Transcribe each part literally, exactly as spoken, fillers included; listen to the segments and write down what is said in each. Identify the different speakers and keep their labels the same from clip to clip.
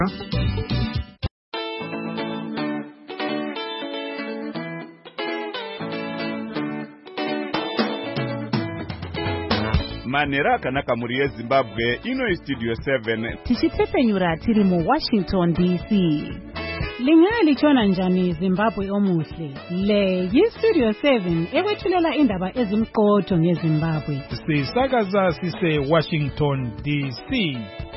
Speaker 1: Manera akanaka muri yeZimbabwe ino Studio seven
Speaker 2: tichitepenyura tiri mu Washington D C. Lingali chona njani Zimbabwe omuhle. Le yiStudio seven ekwethulela indaba ezimqotho ngeZimbabwe.
Speaker 3: Sisakaza sise Washington D C.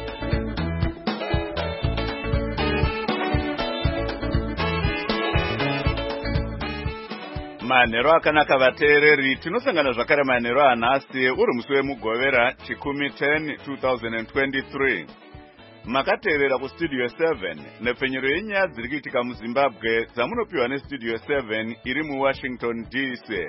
Speaker 1: Manero akanaka vateereri tinosangana zvakare manero anhasi uri musi wemugovera chikumi ten twenty twenty-three. Makateerera kuStudio seven nepfenyero yenyaya dziri kuitika muZimbabwe dzamunopiwa neStudio seven iri muWashington D C.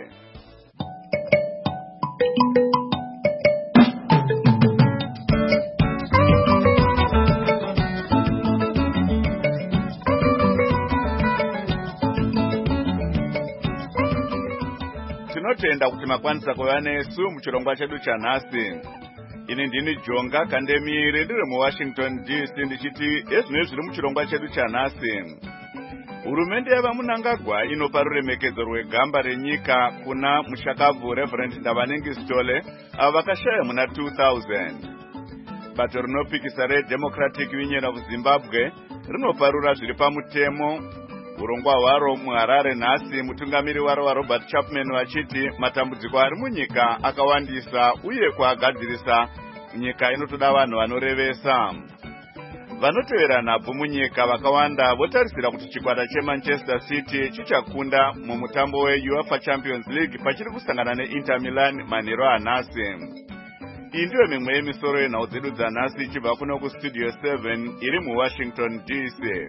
Speaker 1: Tinotenda kuti makwanisa kuva nesu muchirongwa chedu chanhasi. Ini ndini Jonga Kandemire ndiri muWashington D C ndichiti ezvinezvi zviri muchirongwa chedu chanhasi. Hurumende yavaMunangagwa inopa ruremekedzo rwegamba renyika kuna mushakabvu Reverend Ndavanengi Stole avo vakashaya muna two thousand. Bato rinopikisa reDemocratic Union of Zimbabwe rinoparura zviri pamutemo urongwa hwaro muHarare nhasi, mutungamiri waro waRobert Chapman vachiti matambudziko ari munyika akawandisa uye kuagadzirisa nyika inotoda vanhu vanorevesa. Vanotevera nhabvu munyika vakawanda votarisira kuti chikwata cheManchester City chichakunda mumutambo weUEFA Champions League pachiri kusangana neInter Milan manheru anhasi. Iyi ndiyo mimwe yemisoro yenhau dzedu dzanhasi ichibva kuno kuStudio seven iri muWashington D C.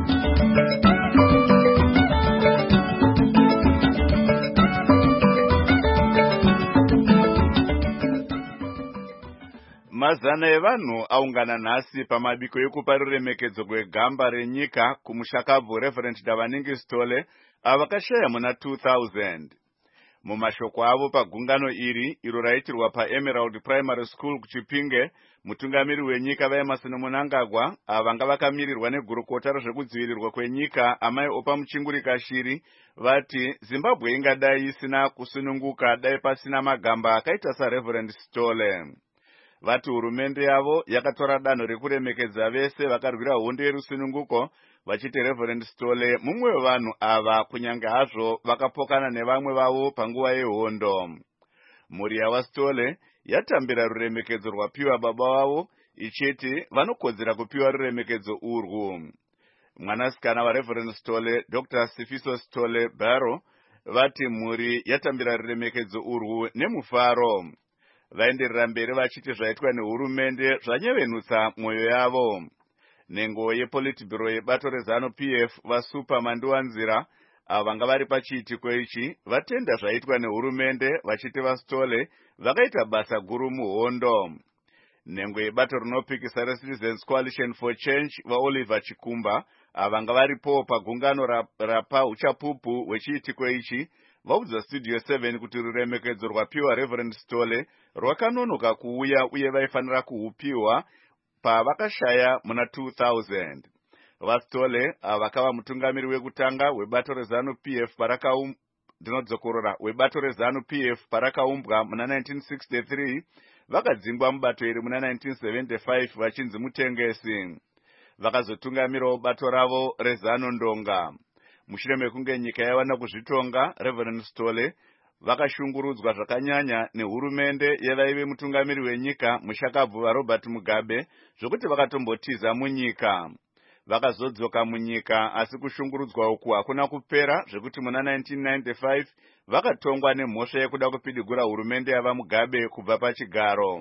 Speaker 1: Mazana evanhu aungana nhasi pamabiko ekupa ruremekedzo rwegamba renyika kumushakabvu Reverend Ndavanengi Stole avo vakashaya muna two thousand. Mumashoko avo pagungano iri iro raitirwa paEmerald Primary School kuChipinge, mutungamiri wenyika vaEmerson Mnangagwa avo vanga vakamirirwa negurukota rezvekudzivirirwa kwenyika amai Opa Muchingurika Shiri vati Zimbabwe ingadai isina kusununguka dai pasina magamba akaita saReverend Stole. Vati hurumende yavo yakatora danho rekuremekedza vese vakarwira hondo yerusununguko, vachiti Reverend Stole mumwe wevanhu ava kunyange hazvo vakapokana nevamwe vavo panguva yehondo. Mhuri yavaStole yatambira ruremekedzo rwapiwa baba vavo ichiti vanokodzera kupiwa ruremekedzo urwu. Mwanasikana waReverend Stole, Doctor Sifiso Stole Baro, vati mhuri yatambira ruremekedzo urwu nemufaro. Vaenderera mberi vachiti zvaitwa nehurumende zvanyevenutsa mwoyo yavo. Nengo yePolitburo yebato reZanu P F vaSuper Mandiwanzira avo vanga vari pachiitiko ichi vatenda zvaitwa nehurumende vachiti vaStole vakaita basa guru muhondo. Nengo yebato rinopikisa reCitizens Coalition for Change vaOliver Chikumba avo vanga varipo pagungano rapa uchapupu hwechiitiko ichi vaudza Studio seven kuti ruremekedzo rwapiwa Reverend Stole rwakanonoka kuuya uye vaifanira kuhupiwa pavakashaya muna two thousand. VaStole avo vakava mutungamiri wekutanga webato reZanu P F parakaum ndinodzokorora webato reZanu P F parakaumbwa muna nineteen sixty-three, vakadzingwa mubato iri muna nineteen seventy-five vachinzi mutengesi. Vakazotungamirawo bato ravo reZanu Ndonga. Mushure mekunge nyika yawana kuzvitonga, Reverend Stole vakashungurudzwa zvakanyanya nehurumende yevaive mutungamiri wenyika mushakabvu vaRobert Mugabe zvokuti vakatombotiza munyika. Vakazodzoka munyika asi kushungurudzwa uku hakuna kupera zvekuti muna nineteen ninety-five vakatongwa nemhosva yekuda kupidigura hurumende yavaMugabe kubva pachigaro.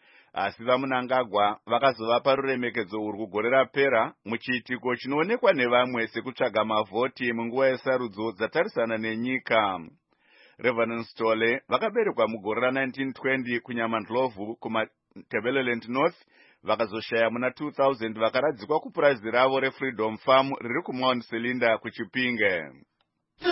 Speaker 1: Asi vaMunangagwa vakazovapa ruremekedzo urwu gore rapera muchiitiko chinoonekwa nevamwe sekutsvaga mavhoti munguva yesarudzo dzatarisana nenyika. Reverend Stole vakaberekwa mugore ra nineteen twenty kuNyamandlovu kumaTebeleland North, vakazoshaya muna two thousand vakaradzikwa kupurazi ravo reFreedom Farm riri kuMount Selinda kuChipinge.
Speaker 4: The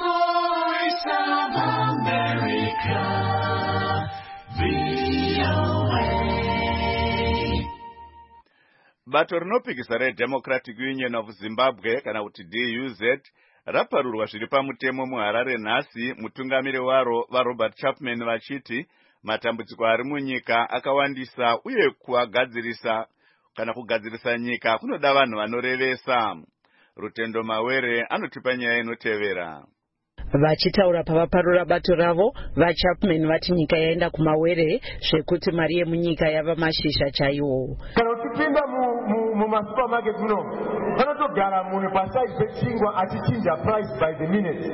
Speaker 4: Voice of America, V O A.
Speaker 1: Bato rinopikisa reDemocratic Union of Zimbabwe kana kuti D U Z raparurwa zviri pamutemo muHarare nhasi, mutungamiri waro vaRobert Chapman vachiti matambudziko ari munyika akawandisa uye kuagadzirisa kana kugadzirisa nyika kunoda vanhu vanorevesa. Rutendo Mawere anotipa nyaya inotevera.
Speaker 5: Vachitaura pavaparura bato ravo, vaChapman vati nyika yaenda kumawere zvekuti mari yemunyika yava mashizha chaiwo.
Speaker 6: Kana uchipinda mumasupermarket muno vanotogara munhu pasaizi pechingwa achichinja price by the minute.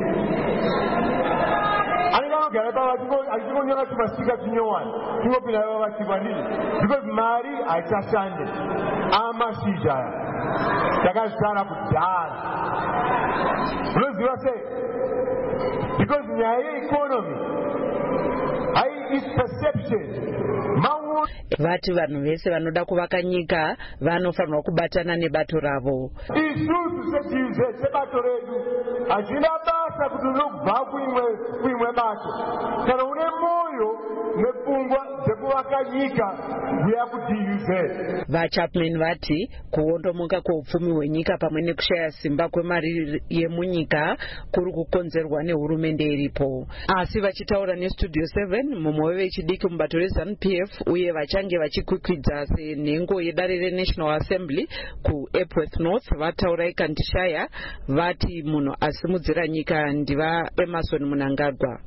Speaker 6: Anenge anogara pava achingonyora tumasika tunyowani tingopinda ivo vachipa nini because mari haichashande amashizha aya takazvitara kudhara. Unoziva sei? Because nyaya yeeconomy hai is perception.
Speaker 5: Vati vanhu vese vanoda kuvaka nyika vanofanirwa kubatana nebato ravo.
Speaker 6: Isusu seDUZ sebato redu hazvina basa kuti unobva kuimwe bato. Kana une moyo nepfungwa dzekuvaka nyika uya kuDUZ.
Speaker 5: VaChapman vati kuondomoka kweupfumi hwenyika pamwe nekushaya simba kwemari yemunyika kuri kukonzerwa nehurumende iripo. Asi vachitaura neStudio seven mumwe wevechidiki mubato reZANU P F uye vachange vachikwikwidza senhengo yedare reNational Assembly kuEpworth North vataura iKantishire vati munhu asimudzira nyika ndiva Emerson Mnangagwa.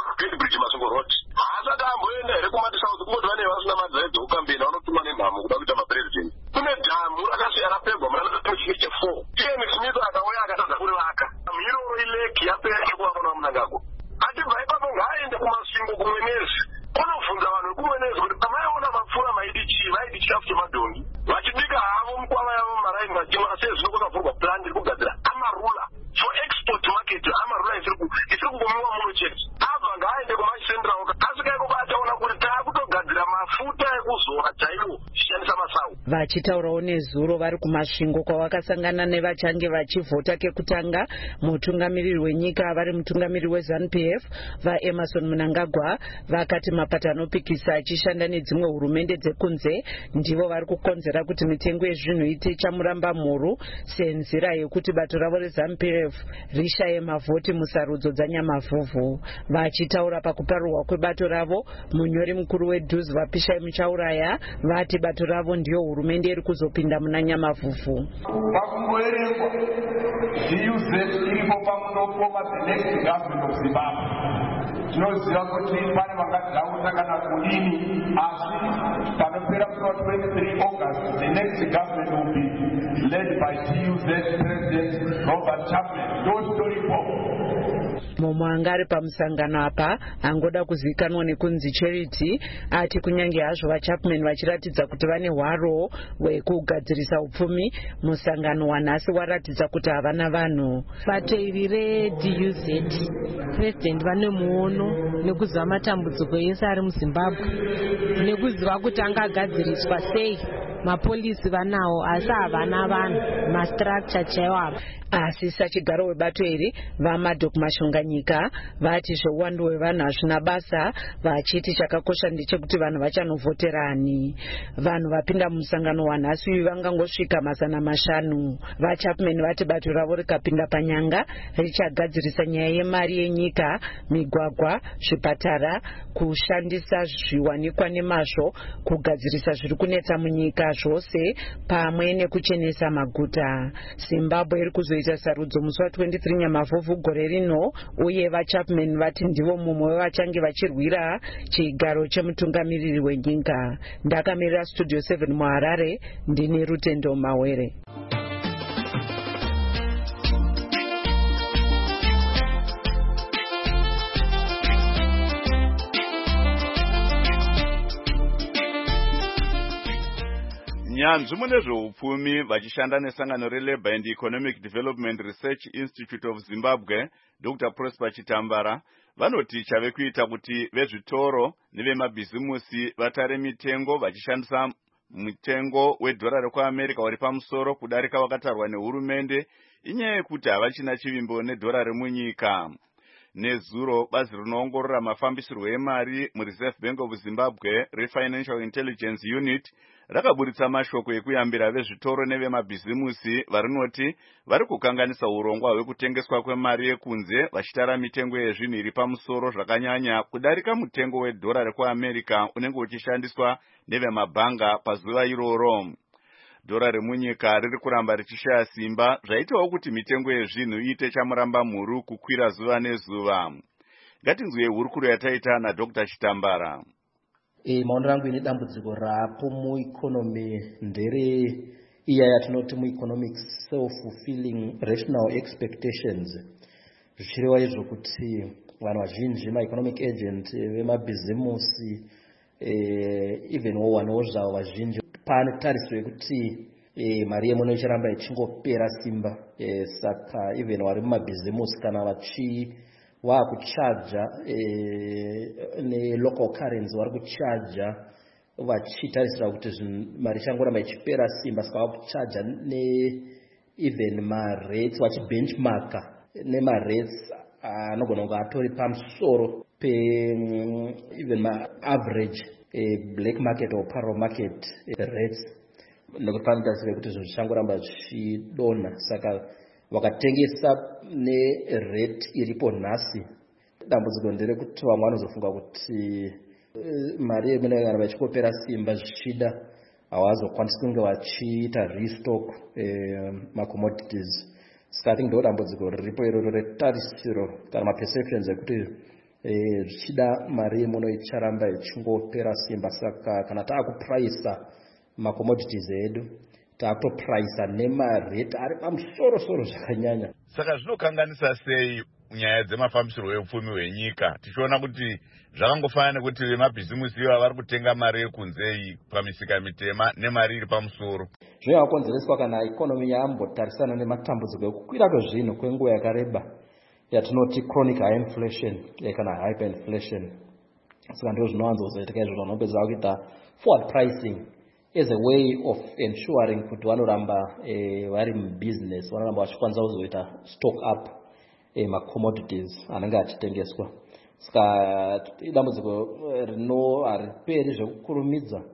Speaker 5: Vachitaurawo nezuro vari kumasvingo kwavakasangana nevachange vachivhota kekutanga, mutungamiriri wenyika vari mutungamiriri weZANU P F vaEmerson Mnangagwa vakati mapato anopikisa achishanda nedzimwe hurumende dzekunze ndivo vari kukonzera kuti mitengo yezvinhu ite chamuramba mhuru senzira yekuti bato ravo reZANU P F rishaye mavhoti musarudzo dzanyamavhuvhu. Vachitaura pakuparurwa kwebato ravo, munyori mukuru weDUZ vaPishai Muchauraya vati bato ravo ndiyo hurumende iri kuzopinda muna nyamavhuvhu.
Speaker 6: Pakungoerengwa D U Z iripo pamunopoma the next government of Zimbabwe. Tinoziva kuti pane vangadzauta kana kudini, asi panopera kuva twenty-three August the next government will be led by D U Z President Robert Chapman. Don't story for
Speaker 5: mumwe anga ari pamusangano apa angoda kuzivikanwa nekunzi Charity ati kunyange hazvo vaChapman vachiratidza kuti vane hwaro hwekugadzirisa upfumi, musangano wanhasi waratidza kuti havana vanhu.
Speaker 7: Bato iri reD U Z President vane muono nekuziva matambudziko ese ari muZimbabwe nekuziva kuti angagadziriswa sei. Mapolisi vanawo asi havana vanhu mastructure chaiwo apa.
Speaker 5: Asi sachigaro webato iri vaMadok Mashonganyika vati zveuwandu hwevanhu hazvina basa, vachiti chakakosha ndechekuti vanhu vachanovhoterani. Vanhu vapinda mumusangano wanhasi uyu vangangosvika mazana mashanu. VaChapman vati bato ravo rikapinda panyanga richagadzirisa nyaya yemari yenyika, migwagwa, zvipatara, kushandisa zviwanikwa nemazvo, kugadzirisa zviri kunetsa munyika zvose pamwe nekuchenesa maguta. Zimbabwe iri kuzoita sarudzo musi wa twenty-three nyamavhuvhu gore rino, uye vaChapman vati ndivo mumwe wevachange vachirwira chigaro chemutungamiriri wenyika. Ndakamirira Studio seven muHarare, ndini Rutendo Mawere.
Speaker 1: Nyanzvi mune zveupfumi vachishanda nesangano reLabour and Economic Development Research Institute of Zimbabwe, Doctor Prosper Chitambara, vanoti chave kuita kuti vezvitoro nevemabhizimusi vatare mitengo vachishandisa mutengo wedhora rekuAmerica uri pamusoro kudarika wakatarwa nehurumende, inyaya yekuti havachina chivimbo nedhora remunyika. Nezuro bazi rinoongorora mafambisirwo emari muReserve Bank of Zimbabwe reFinancial Intelligence Unit rakaburitsa mashoko ekuyambira vezvitoro nevemabhizimusi varinoti vari kukanganisa urongwa hwekutengeswa kwemari yekunze vachitara mitengo yezvinhu iri pamusoro zvakanyanya kudarika mutengo wedhora rekuamerica unenge uchishandiswa nevemabhanga pazuva iroro. Dhora remunyika riri kuramba richishaya simba zvaitawo kuti mitengo yezvinhu iite chamuramba mhuru kukwira zuva nezuva. Ngatinzwe hurukuro yataita naDr Chitambara.
Speaker 8: E, maonero angu ine dambudziko rapo mueconomy ndere iya yatinoti mueconomic self-fulfilling rational expectations. Zvichireva izvo kuti vanhu vazhinji maeconomic agent vemabhizimusi eh, even wowanawo zvavo vazhinji pane tariso yekuti eh, mari yemuno ichiramba ichingopera simba. eh, saka even vari mumabhizimusi kana vachi vakuchaja eh, nelocal currency vari kuchaja vachitarisira kuti mari ichangoramba ichipera simba, saka vakuchaja ne even marates vachibenchmarka nemarates anogona kunge atori pamusoro pe um, even maaverage eh, black market or parallel market eh, rates, nekuti panotarisira kuti zvinhu zvichangoramba zvichidonha. Saka vakatengesa nerate iripo nhasi, dambudziko nderekuti vamwe vanozofunga kuti uh, mari yemunenge vachikopera simba zvichida havazokwanisi kunge vachiita restock uh, macommodities. Saka I think ndo dambudziko riripo iroro retarisiro kana maperceptions ekuti uh, zvichida mari yemuno icharamba ichingopera simba. Saka kana taakupraisa macommodities edu takutopraisa nemarate ari pamusoro-soro zvakanyanya.
Speaker 1: Saka zvinokanganisa sei nyaya dzemafambisirwo eupfumi hwenyika, tichiona kuti zvakangofanana nekuti vemabhizimusi ivo vari kutenga mari yekunzei pamisika mitema nemari iri pamusoro.
Speaker 8: Zvinokonzereswa kana ikonomi yaambotarisana nematambudziko ekukwira kwezvinhu kwenguva yakareba yatinoti chronic high inflation kana hyperinflation. Saka ndizvo zvinowanzozoitika izvo vanopedza kuita forward pricing as a way of ensuring kuti vanoramba eh, vari mubusiness, vanoramba vachikwanisa kuzoita stock up eh, macommodities anenge achitengeswa. Saka idambudziko rino hariperi zvekukurumidza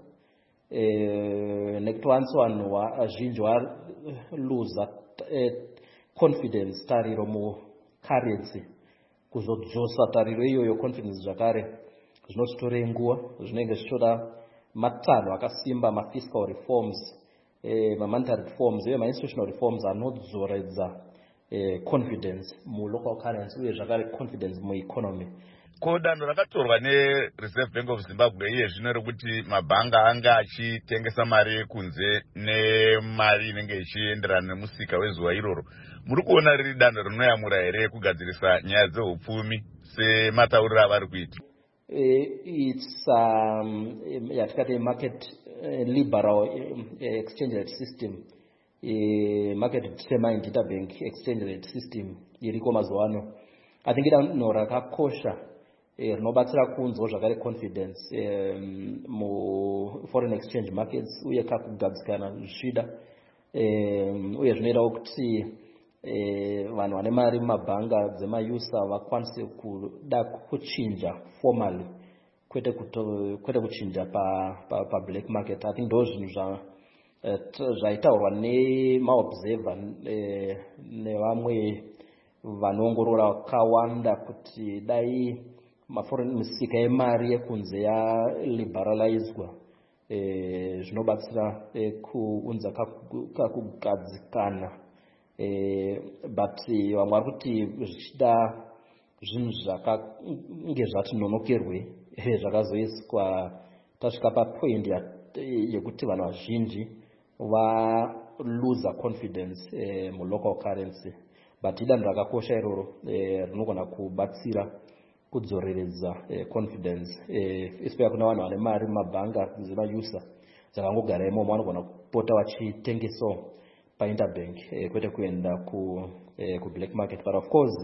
Speaker 8: eh, nekuti vansi vanhu vazhinji valuza eh, confidence tariro mucurrency. Kuzodzosa tariro iyoyo confidence zvakare zvinotore nguva, zvinenge zvichitoda matanho akasimba, mafiscal reforms, eh, monetary reforms uye mainstitutional reforms anodzoredza eh, confidence mulocal currency uye zvakare confidence mueconomy.
Speaker 1: Ko danho rakatorwa neReserve Bank of Zimbabwe iye zvino rekuti mabhanga anga achitengesa mari yekunze nemari inenge ichienderana nemusika wezuva iroro, muri kuona riri danho rinoyamura here kugadzirisa nyaya dzeupfumi sematauriro avari kuita?
Speaker 8: Uh, it's um, yatikati a market uh, liberal uh, exchange rate system, uh, market determined interbank exchange rate system iriko mazuva ano. I think idanho rakakosha rinobatsira kunzwa zvakare confidence um, mu foreign exchange markets uye kakugadzikana zvichida um, uye zvinoitawo kuti Eh, vanhu vane mari mumabhanga dzemayusa vakwanise kuda kuchinja formally kwete kwete kuchinja pa, pa, pa black market. I think ndo zvinhu zva zvaitaurwa nemaobserver eh, nevamwe vanoongorora vakawanda kuti dai maforeign misika yemari yekunze yaliberalizwa eh, zvinobatsira eh, kuunza kakugadzikana. Eh, but vamwe vari kuti zvichida zvinhu zvakange zvati nonokerwe zvakazoiswa tasvika papoint yekuti vanhu vazhinji valuza confidence eh, mulocal currency. But idanho rakakosha iroro eh, rinogona kubatsira kudzoreredza eh, confidence eh, especially kuna vanhu vane mari mumabhanga dzemayusa dzakangogara imomo vanogona kupota vachitengesawo painterbank eh, kwete kuenda ku, eh, ku black market. But of course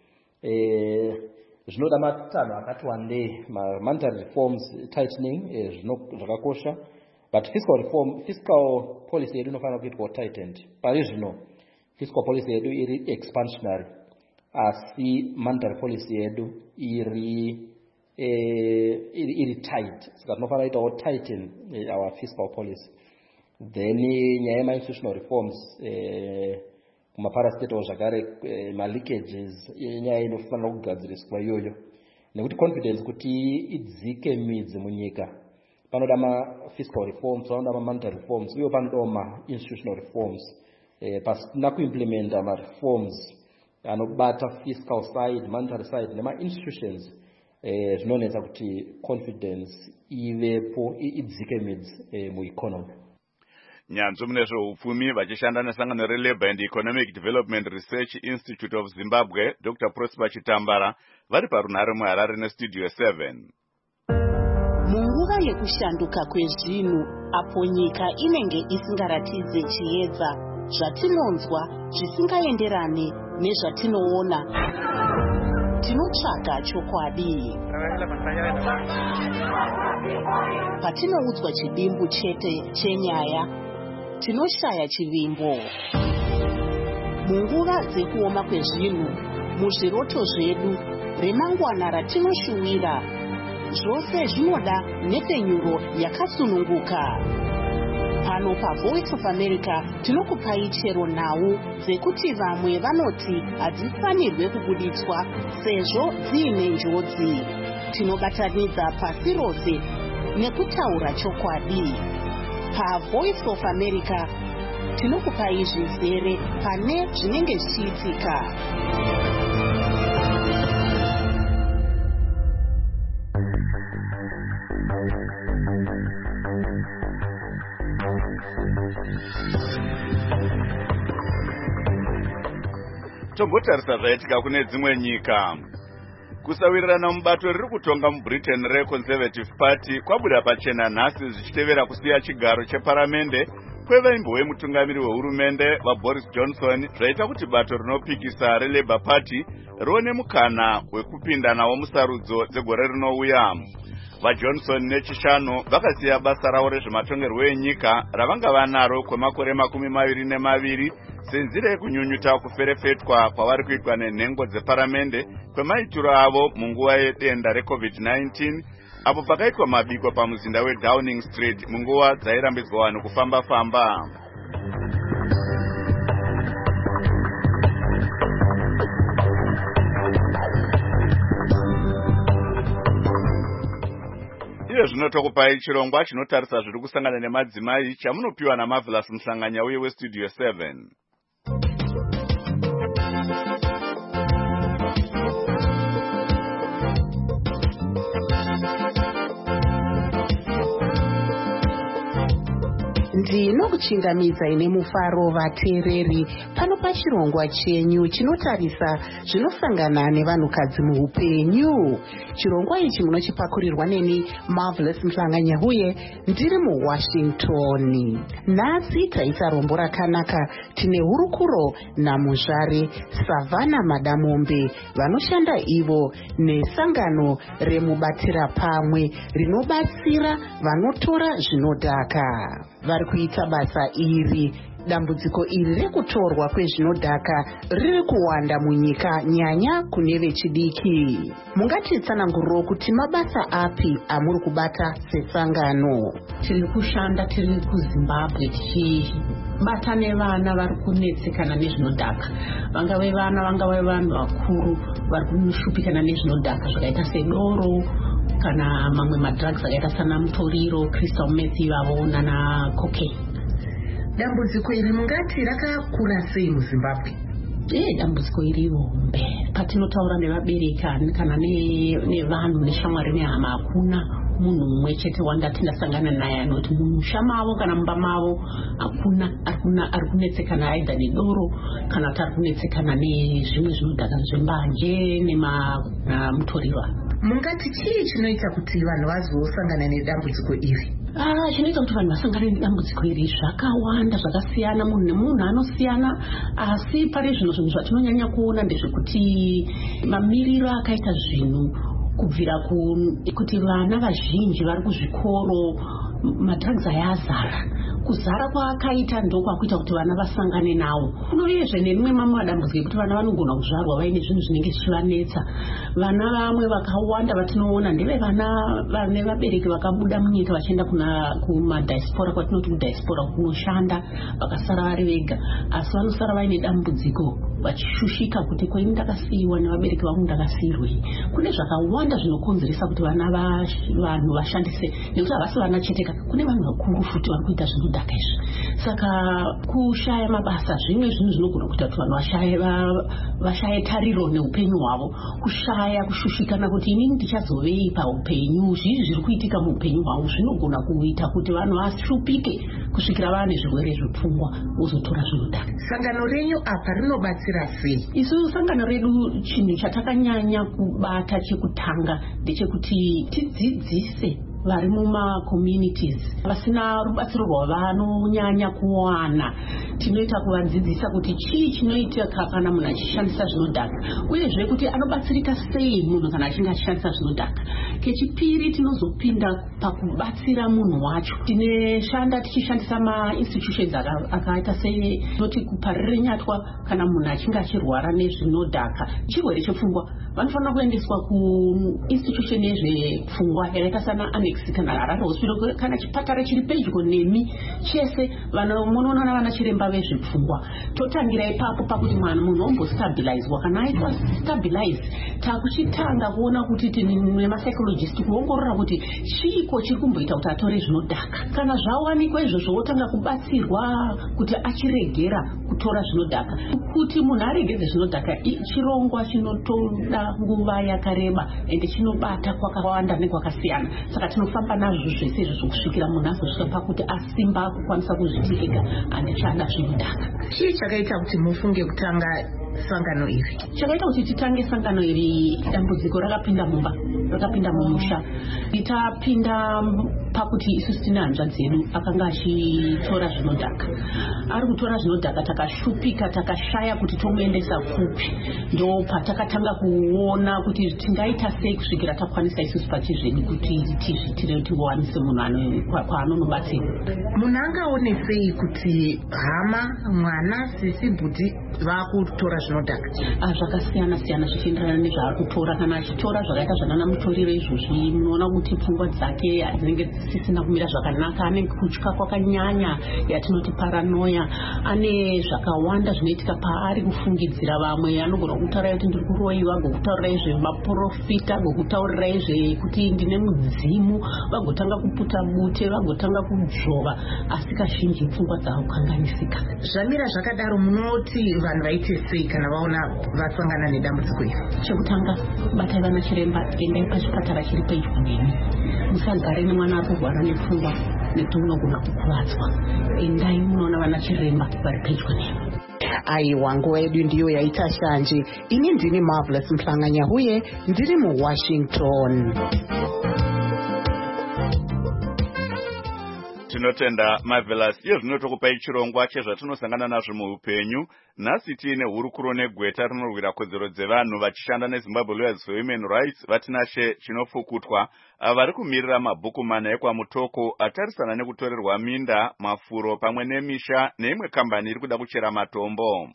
Speaker 8: eh, zvinoda matanho akati wandei, monetary reforms tightening eh, zvino zvakakosha, but fiscal reform fiscal policy yedu inofanira kuitwa tightened. Pari zvino fiscal policy yedu iri expansionary asi monetary policy yedu iri iri iri tight saka tinofanira kuitawo tighten uh, our fiscal policy. Then nyaya yema-institutional reforms kumaparastatewo zvakare ma-leakages nyaya inofanira kugadziriswa iyoyo nekuti confidence kuti idzike midzi munyika panoda ma-fiscal reforms, panoda ma-monetary reforms, uye panodawo ma-institutional reforms. Pasina kuimplementa ma-reforms anobata fiscal side, monetary side nema-institutions zvinonetsa kuti confidence ivepo idzike midzi mueconomy.
Speaker 1: Nyanzvi mune zveupfumi vachishanda nesangano reLabour and Economic Development Research Institute of Zimbabwe, Doctor Prosper Chitambara, vari parunhare muHarare nestudio seven.
Speaker 9: Munguva yekushanduka kwezvinhu apo nyika inenge isingaratidze chiedza zvatinonzwa zvisingaenderane nezvatinoona, tinotsvaga chokwadi. Patinoudzwa chidimbu chete chenyaya, tinoshaya chivimbo. Munguva dzekuoma kwezvinhu, muzviroto zvedu, remangwana ratinoshuwira, zvose zvinoda nhepfenyuro yakasununguka. Pano paVoice of America tinokupai chero nhau dzekuti vamwe vanoti hadzifanirwe kubuditswa sezvo dziine njodzi. Tinobatanidza pasi rose nekutaura chokwadi. PaVoice of America tinokupai zvizere pane zvinenge zvichiitika.
Speaker 1: Tombotarisa zvaitika kune dzimwe nyika. Kusawirirana mubato riri kutonga muBritain reConservative Party kwabuda pachena nhasi zvichitevera kusiya chigaro cheparamende kwevaimbowe mutungamiri wehurumende vaBoris Johnson, zvaita kuti bato rinopikisa reLabour Party rione mukana wekupinda nawo musarudzo dzegore rinouya. VaJohnson nechishanu vakasiya basa ravo rezvematongerwo enyika ravanga vanaro kwemakore makumi maviri nemaviri senzira yekunyunyuta kuferefetwa kwavari kuitwa nenhengo dzeparamende kwemaitiro avo munguva yedenda reCovid nineteen, apo pakaitwa mabiko pamuzinda weDowning Street munguva dzairambidzwa vanhu kufamba-famba. Iyo zvinotokupai chirongwa chinotarisa zviri kusangana nemadzimai chamunopiwa naMarvelous Musanganya uye westudio seven.
Speaker 9: Ndinokuchingamidza ine mufaro vateereri pano pachirongwa chenyu chinotarisa zvinosangana nevanhukadzi muupenyu. Chirongwa ichi munochipakurirwa neni Marvelous Musanganya uye ndiri muWashington. Nhasi taita rombo rakanaka, tine hurukuro namuzvare Savannah Madamombe vanoshanda ivo nesangano remubatira pamwe rinobatsira vanotora zvinodhaka. Vari kuita basa iri. Dambudziko iri rekutorwa kwezvinodhaka riri kuwanda munyika, nyanya kune vechidiki. Mungatitsananguriro kuti mabasa api amuri kubata setsangano?
Speaker 2: Tiri kushanda tiri kuZimbabwe tichibata nevana vari kunetsekana nezvinodhaka. Vangave vana, vangave vanhu vakuru vari kushupikana nezvinodhaka zvakaita sedoro kana mamwe madrugs akaita sana mutoriro, crystal meth ivavo nana cocaine.
Speaker 9: Dambudziko iri mungati rakakura sei muZimbabwe?
Speaker 2: Eh, dambudziko iri hombe. Patinotaura nevabereki kana nevanhu neshamwari nehama, hakuna munhu mumwe chete wandatinasangana naye anoti mumusha mavo kana mumba mavo hakuna ari kunetsekana aidha nedoro kana kuti ari kunetsekana nezvimwe zvinodhaka zvembanje nemamutoriwa.
Speaker 9: Mungati chii chinoita kuti vanhu vazosangana nedambudziko iri?
Speaker 2: Ah, chinoita kuti vanhu vasangane nedambudziko iri zvakawanda, zvakasiyana, munhu nemunhu anosiyana, asi pane zvino zvinhu zvatinonyanya kuona ndezvekuti mamiriro akaita zvinhu kubvira kuti vana vazhinji vari kuzvikoro, madrugs ayazara kuzara kwaakaita ndokwakuita kuti vana vasangane nawo. Kunovezve nerimwe mamwe madambudziko ekuti vana vanogona kuzvarwa vaine zvinhu zvinenge zvichivanetsa. Vana vamwe vakawanda vatinoona ndeve vana vane vabereki vakabuda munyika vachienda kuna kumadiaspora, kwatinoti kudiaspora kunoshanda, vakasara vari vega, asi vanosara vaine dambudziko vachishushika kuti kwai ndakasiyiwa nevabereki vangu ndakasiyirwei. Kune zvakawanda zvinokonzeresa kuti vana vanhu vashandise, nekuti havasi vana chete, kune vanhu vakuru futi vari kuita zvinodhaka izvi. Saka kushaya mabasa zvimwe zvinhu zvinogona kuita kuti vanhu vashaye vashaye tariro neupenyu hwavo, kushaya kushushikana kuti inini ndichazovei paupenyu, zvizvi zviri kuitika muupenyu hwavo zvinogona kuita kuti vanhu vashupike kusvikira vane zvirwere zvepfungwa vozotora zvinodhaka.
Speaker 9: Sangano renyu apa rinobatsira sei?
Speaker 2: Isu sangano redu chinhu chatakanyanya kubata chekutanga ndechekuti tidzidzise vari muma-communities vasina rubatsiro rwavanonyanya kuwana. Tinoita kuvadzidzisa kuti chii chinoitika kana munhu achishandisa zvinodhaka, uyezve kuti anobatsirika sei munhu kana achinge achishandisa zvinodhaka. Kechipiri tinozopinda pakubatsira munhu wacho. Tineshanda tichishandisa ma-institutions akaita senoti kuparire nyatwa kana munhu achinge achirwara nezvinodhaka. Chirwere chepfungwa vanofanira kuendeswa kuinstitution yezvepfungwa yakaita sana kana Harare Hospital kana chipatara chiri pedyo nemi chese vanomonana navana chiremba vezvepfungwa. Totangira ipapo pakuti mwana munhu ombostabilizwa. Kana aitwa stabilize takuchitanga kuona kuti nemapsychologist kuongorora kuti chiiko chiri kumboita kuti atore zvinodhaka. Kana zvawanikwa izvozvo wotanga kubatsirwa kuti achiregera kutora zvinodhaka. Kuti munhu aregedze zvinodhaka chirongwa chinotoda nguva yakareba ende chinobata kwakawanda nekwakasiyana. Saka tinofamba nazvo zvese izvo kusvikira munhu azosvika pakuti asimba kukwanisa kuzvitirika andichada zvinodhaka.
Speaker 9: Chii chakaita kuti mufunge kutanga sangano iri?
Speaker 2: Chakaita kuti titange sangano iri, dambudziko rakapinda mumba, rakapinda mumusha. Itapinda pakuti isusu tina hanzvadzi dzedu akanga achitora zvinodhaka. Ari kutora zvinodhaka takashupika, takashaya kuti tomuendesa kupi. Ndo patakatanga kuona kuti tingaita sei kusvikira takwanisa isusu pachizvedu kuti tizvitire tiwanise munhu kwaanonobatsira.
Speaker 9: Munhu angaone sei kuti hama, mwana, sisi, bhuti vakutora zvinodhaka?
Speaker 2: Zvakasiyana siyana zvichienderana nezvaari kutora. Kana achitora zvakaita zvanana mutoriro izvozvi munoona kuti pfungwa dzake dzinenge dzisisina kumira zvakanaka, ane kutya kwakanyanya yatinoti paranoia, ane zvakawanda zvinoitika paari kufungidzira vamwe. Anogona kutaura kuti ndiri kuroiwa, agokutaurira izvemaprofita, agokutaurira izve kuti ndine mudzimu, vagotanga kuputa bute, vagotanga kudzvova, asi kazhinji pfungwa dzavo kanganisika.
Speaker 9: Zvamira zvakadaro munoti vanhu vaite sei kana vaona vasangana nedambudziko iri?
Speaker 2: Chekutanga, batai vana chiremba, endai pachipatara chiri pedyo nemi. Musagare nemwana ari kurwara nepfungwa nekuti unogona kukuvadzwa. Endai munoona vana chiremba vari pedyo nemi.
Speaker 10: Aiwa, nguva yedu ndiyo yaita shanje. Ini ndini Marvelous Mhlanga-Nyahuye, ndiri muWashington.
Speaker 1: Tinotenda Marvelous. Iyo zvinotokupai chirongwa chezvatinosangana nazvo muupenyu. Nhasi tiine hurukuro negweta rinorwira kodzero dzevanhu vachishanda neZimbabwe Lawyers for Human Rights vatinashe chinofukutwa vari kumirira mabhuku mana ekwaMutoko atarisana nekutorerwa minda, mafuro pamwe nemisha neimwe kambani iri kuda kuchera matombo.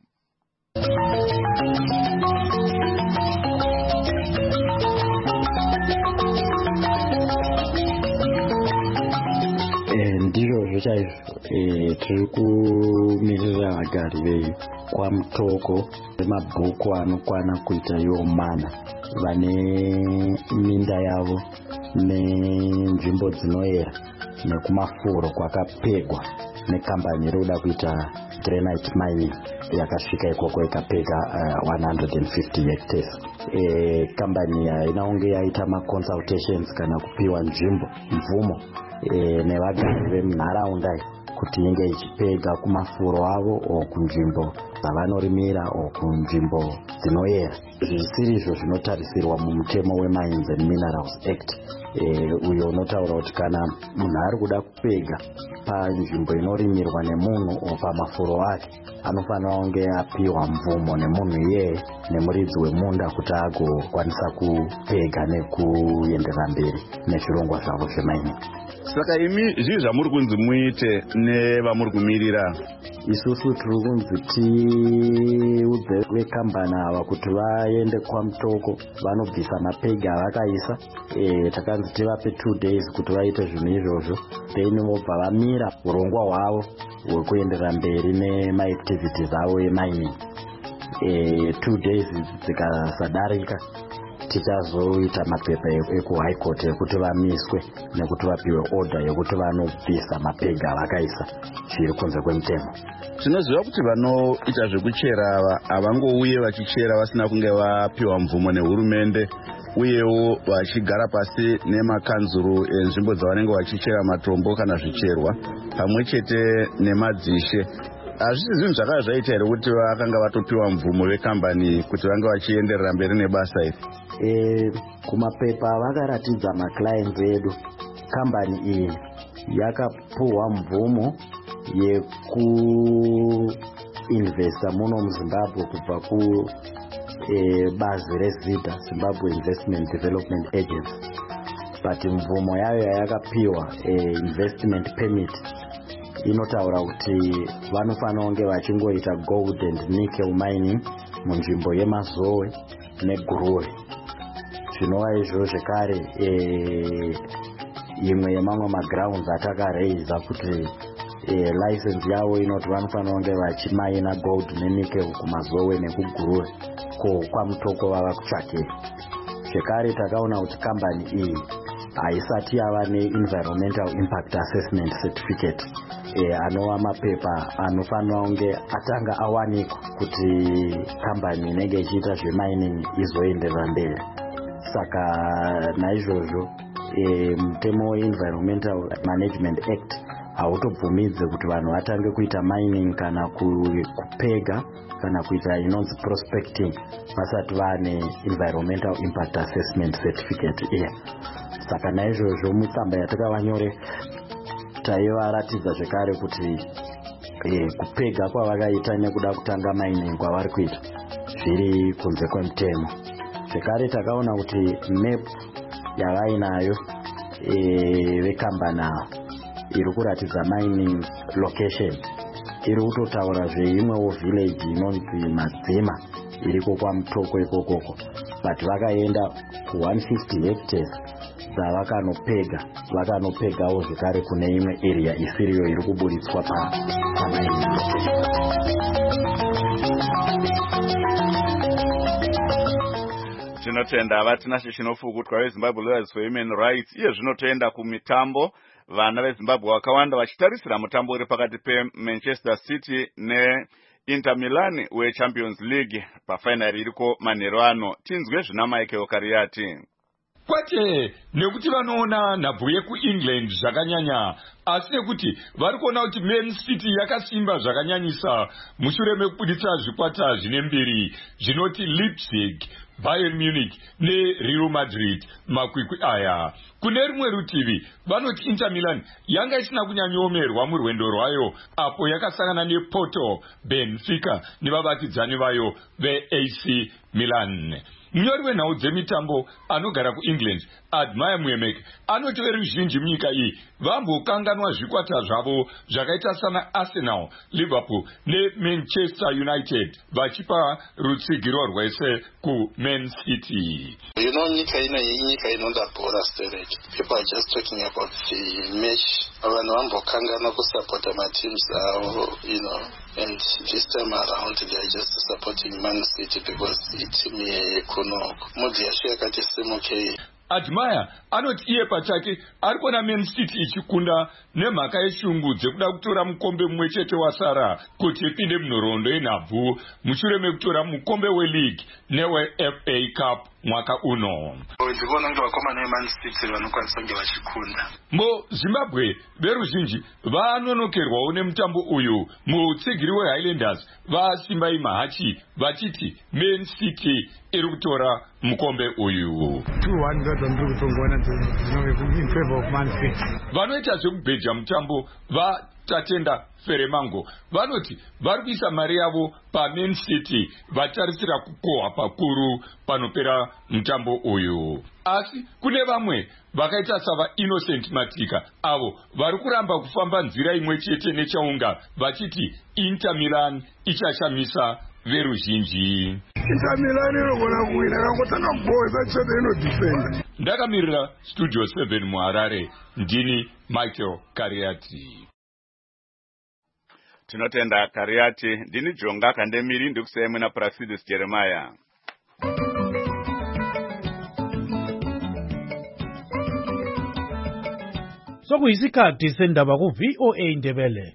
Speaker 11: Ndizvo chaizvo tiri kumirira vagari vekwaMutoko vemabhuku anokwana kuita iwo mana vane minda yavo nenzvimbo dzinoyera nekumafuro kwakapegwa nekambani iri kuda kuita granite mining yakasvika ikoko ikapega uh, one hundred fifty hectares. E, kambani haina kunge yaita maconsultations kana kupiwa nzvimbo mvumo e, nevagari vemunharaunda kuti inge ichipega kumafuro avo o kunzvimbo dzavanorimira o kunzvimbo dzinoyera. Zvisiri izvo zvinotarisirwa mumutemo weMines and Minerals Act. e, uyo unotaura kuti kana munhu ari kuda kupega panzvimbo inorimirwa nemunhu pamafuro ake anofanira kunge apiwa mvumo nemunhu iyeye nemuridzi wemunda kuti agokwanisa kupega nekuenderera mberi nezvirongwa zvavo zvemaini.
Speaker 1: Saka imi zvii zvamuri kunzi muite nevamuri kumirira?
Speaker 11: Isusu tiri kunzi tiudze vekambani ava kuti vaende kwamutoko vanobvisa mapega avakaisa. E, takanzi tivape two days kuti vaite zvinhu izvozvo, then vobva vamira urongwa hwavo hwekuenderera mberi nemaactivities avo emining. E, two days dzikasadarika tichazoita mapepa eku high court ekuti vamiswe nekuti vapiwe order yekuti vanobvisa mapega avakaisa zviri kunze kwemutemo.
Speaker 1: Tinoziva kuti vanoita zvekuchera ava havangouye vachichera vasina kunge vapiwa mvumo nehurumende, uyewo vachigara pasi nemakanzuru enzvimbo dzavanenge vachichera matombo kana zvicherwa pamwe chete nemadzishe. Hazvisi zvinhu zvakanga zvaita here kuti vakanga vatopiwa mvumo vekambani kuti vange vachienderera mberi nebasa iri?
Speaker 11: E, kumapepa vakaratidza maclients edu kambani iyi yakapuhwa mvumo yekuinvesta muno muZimbabwe kubva ku e, bazi rezida Zimbabwe Investment Development Agency, but mvumo yayo yayakapiwa e, investment permit inotaura kuti vanofanira kunge vachingoita gold and nickel mining munzvimbo yemazowe neguruwe. Zvinova izvo zvekare e, imwe yemamwe magrounds atakareiza kuti e, license yavo inoti vanofanira kunge vachimaina gold nenickel kumazowe nekuguruwe ko kwamutoko vava kutsvakei. Zvekare takaona kuti kambani iyi haisati yava ne-environmental impact assessment certificate, e, anova mapepa anofanira kunge atanga awanikwa kuti kambani inenge ichiita zvemining izoenderera mberi. Saka naizvozvo e, mutemo we-Environmental Management Act hautobvumidze kuti vanhu vatange kuita mining kana kupega kana kuita inonzi prospecting vasati vane environmental impact assessment certificate iya. Saka naizvozvo mutsamba yatakavanyore taivaratidza zvekare kuti e, kupega kwavakaita nekuda kutanga mining kwavari kuita zviri kunze kwemutemo. Zvekare takaona kuti map yavainayo e, vekambani ava iri kuratidza mining location iri kutotaura zveimwewo village inonzi Madzima iriko kwamutoko ikokoko, but vakaenda ku one hundred fifty hectares dzavakanopega vakanopegawo zvekare kune imwe area isiriyo iri kuburitswa pa mining location.
Speaker 1: Tinotenda vatinashe chinofukutwa veZimbabwe Lawyers for Human Rights. Iye zvinotoenda kumitambo, vana veZimbabwe vakawanda vachitarisira mutambo uri pakati peManchester City neInter Milan weChampions League pafinali iriko manheru ano. Tinzwe zvina Michael Kariati.
Speaker 12: Kwete nekuti vanoona nhabvu yekuEngland zvakanyanya, asi nekuti vari kuona kuti Man City yakasimba zvakanyanyisa mushure mekubuditsa zvikwata zvine mbiri zvinoti Leipzig, Bayern Munich neReal Madrid makwikwi aya. Kune rumwe rutivi vanoti Inter Milan yanga isina kunyanyoomerwa murwendo rwayo apo yakasangana nePorto, Benfica nevavatidzani vayo veA C Milan. Munyori wenhau dzemitambo anogara kuEngland Admire Muemek anoti veruzhinji munyika iyi vambokanganwa zvikwata zvavo zvakaita sana Arsenal, Liverpool neManchester United vachipa rutsigiro rwese kuMan City.
Speaker 13: You know, nyika ino nyika inonda bora storage. People are just talking about the match. Vanhu vambokanganwa kusupporta mateams avo, you know, and this time around they are just supporting Man City because it's me kunoko. Mudzi yashiya kati simukei.
Speaker 12: Admire anoti iye pachake ari kuona Man City ichikunda nemhaka yeshungu dzekuda kutora mukombe mumwe chete wasara kuti ipinde munhoroondo yenhabvu mushure mekutora mukombe weLeague neweFA Cup mwaka uno. Mu Zimbabwe veruzhinji vanonokerwawo nemutambo uyu mutsigiri weHighlanders vasimbai Mahachi vachiti Man City iri kutora mukombe uyu. Vanoita zvekubheja mutambo va Tatenda Feremango vanoti vari kuisa mari yavo paMan City vatarisira kukohwa pakuru panopera mutambo uyu. Asi kune vamwe vakaita sava Innocent Matika avo vari kuramba kufamba nzira imwe chete nechaunga vachiti Inter Milan ichashamisa veruzhinji.
Speaker 14: Inter Milan inogona kuwina kangotanga kugohwesa chete inodefenda.
Speaker 12: Ndakamirira Studio seven muHarare, ndini Michael Kariati.
Speaker 1: Tinotenda Kariati. Ndini Jonga Kandemiri ndikusema na Prasidus Jeremiah.
Speaker 3: Sokuyisikhathi sendaba ku V O A Ndebele.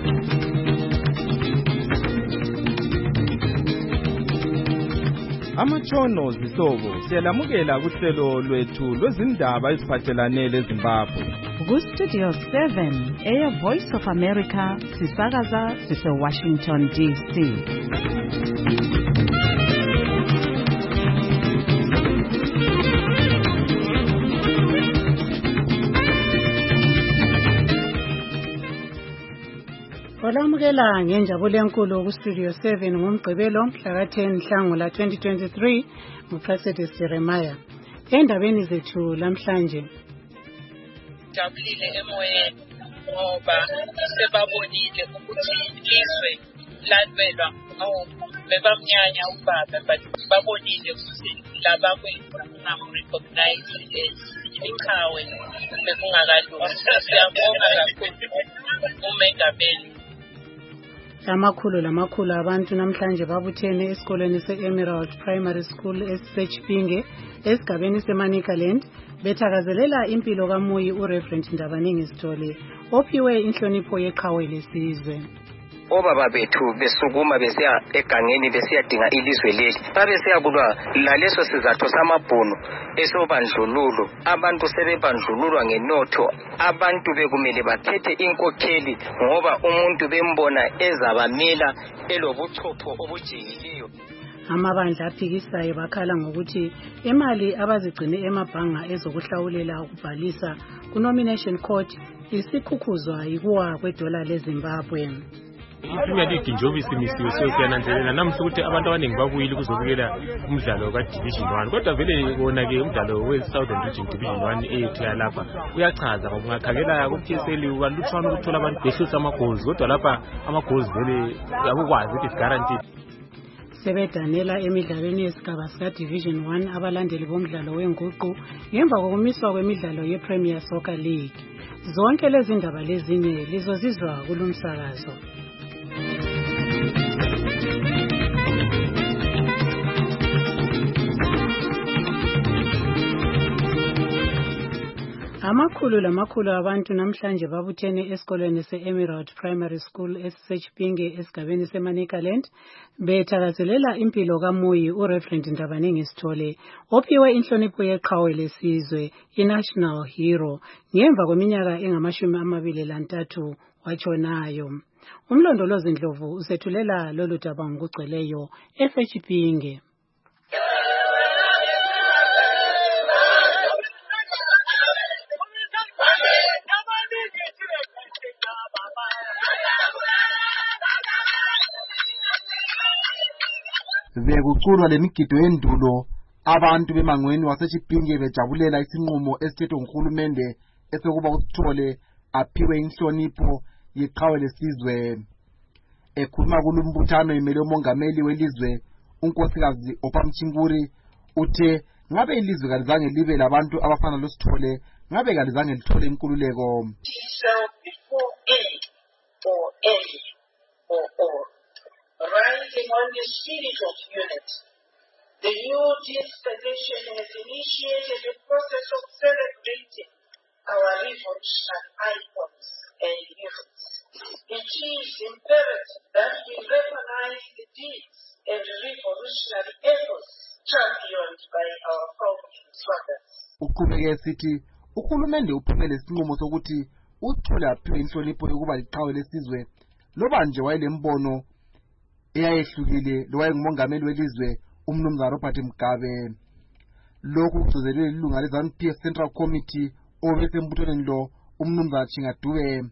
Speaker 3: Amachono zihlobo siyalamukela kuhlelo lwethu lwezindaba eziphathelane leZimbabwe.
Speaker 15: Ku Studio seven, Air Voice of America, sisakaza sise Washington D C.
Speaker 10: Olamukela ngenjabulo enkulu ku Studio seven ngomgqibelo mhla ka ten Nhlangula twenty twenty-three nguPrasidus Jeremiah. Endabeni zethu lamhlanje
Speaker 16: jabulile emoyeni ngoba sebabonile ukuthi izwe lalwelwa bebamnyanya ubaba but babonile ukuthi laba kungamu-recognize iqhawe bekungakalungi. Siyabonga kakhulu umengameli.
Speaker 10: Amakhulu lamakhulu abantu namhlanje babuthene esikoleni se-Emerald Primary School esisechipinge esigabeni seManicaland bethakazelela impilo kaMuyi uReverend Ndabaningi Sithole ophiwe inhlonipho yeqhawe lesizwe.
Speaker 17: Obaba bethu besukuma besiya egangeni besiyadinga ilizwe leli babesiya kulwa laleso sizathu samabhono esobandlululo. Abantu sebebandlululwa ngenotho, abantu bekumele bakhethe inkokheli ngoba umuntu bembona ezabamela elobuchopho obujiyileyo.
Speaker 10: Amabandla aphikisayo bakhala ngokuthi imali abazigcine emabhanga ezokuhlawulela ukubhalisa ku-nomination court isikhukhuzwa yikuwa kwedola leZimbabwe.
Speaker 18: iPremier League njengoba isimisiwe siyananzelela namuhla ukuthi abantu abaningi babuyile ukuzobukela umdlalo ka-Division one kodwa vele kona-ke umdlalo we-Southern Region Division one eyethu yalapha uyachaza ngoba ungakhangela ku-P S L kalutshwana ukuthola abantu behlisa ama-goals kodwa lapha ama-goals vele yakukwazi ukuthi it's guaranteed.
Speaker 10: Sebedanela emidlalweni yesigaba sika-Division one abalandeli bomdlalo wenguqu ngemva kokumiswa kwemidlalo ye-Premier Soccer League. Zonke lezi ndaba lezinye lizozizwa kulumsakazo. Amakhulu lamakhulu abantu namhlanje babuthene esikoleni se-Emerald Primary School esisechipinge esigabeni seManicaland bethakazelela impilo kaMuyi uReverend Ndabaningi Sithole ophiwe inhlonipho yeqhawe lesizwe i-National Hero ngemva kweminyaka engamashumi amabili lantathu watshonayo. Umlondolozi Ndlovu usethulela lolu daba ngokugcweleyo esechipinge.
Speaker 19: Bekuculwa lemigido yendulo abantu bemangweni wasechipinge bejabulela isinqumo esithethwe nguhulumende esokuba uSithole aphiwe inhlonipho yeqhawe lesizwe. Ekhuluma kulumbuthano imele umongameli welizwe unkosikazi Ophamchinguri uthe ngabe ilizwe kalizange libe labantu abafana loSithole ngabe kalizange lithole inkululeko.
Speaker 20: Rising on the spirit of unity, the new dispensation has initiated a process of celebrating our revolutionary icons and heroes. It is imperative that we recognize the deeds and revolutionary efforts championed by our prominent fathers.
Speaker 19: Uqhubeke esithi uhulumende uphumele isinqumo sokuthi uthole aphiwe inhlonipho yokuba liqhawe lesizwe loba nje wayelembono eyayehlukile lowayengumongameli welizwe umnumzana Robert Mugabe. Lokhu kugcizelwe ilunga le-ZANU P F Central Committee obesembuthaneni lo umnumzana Chingadube.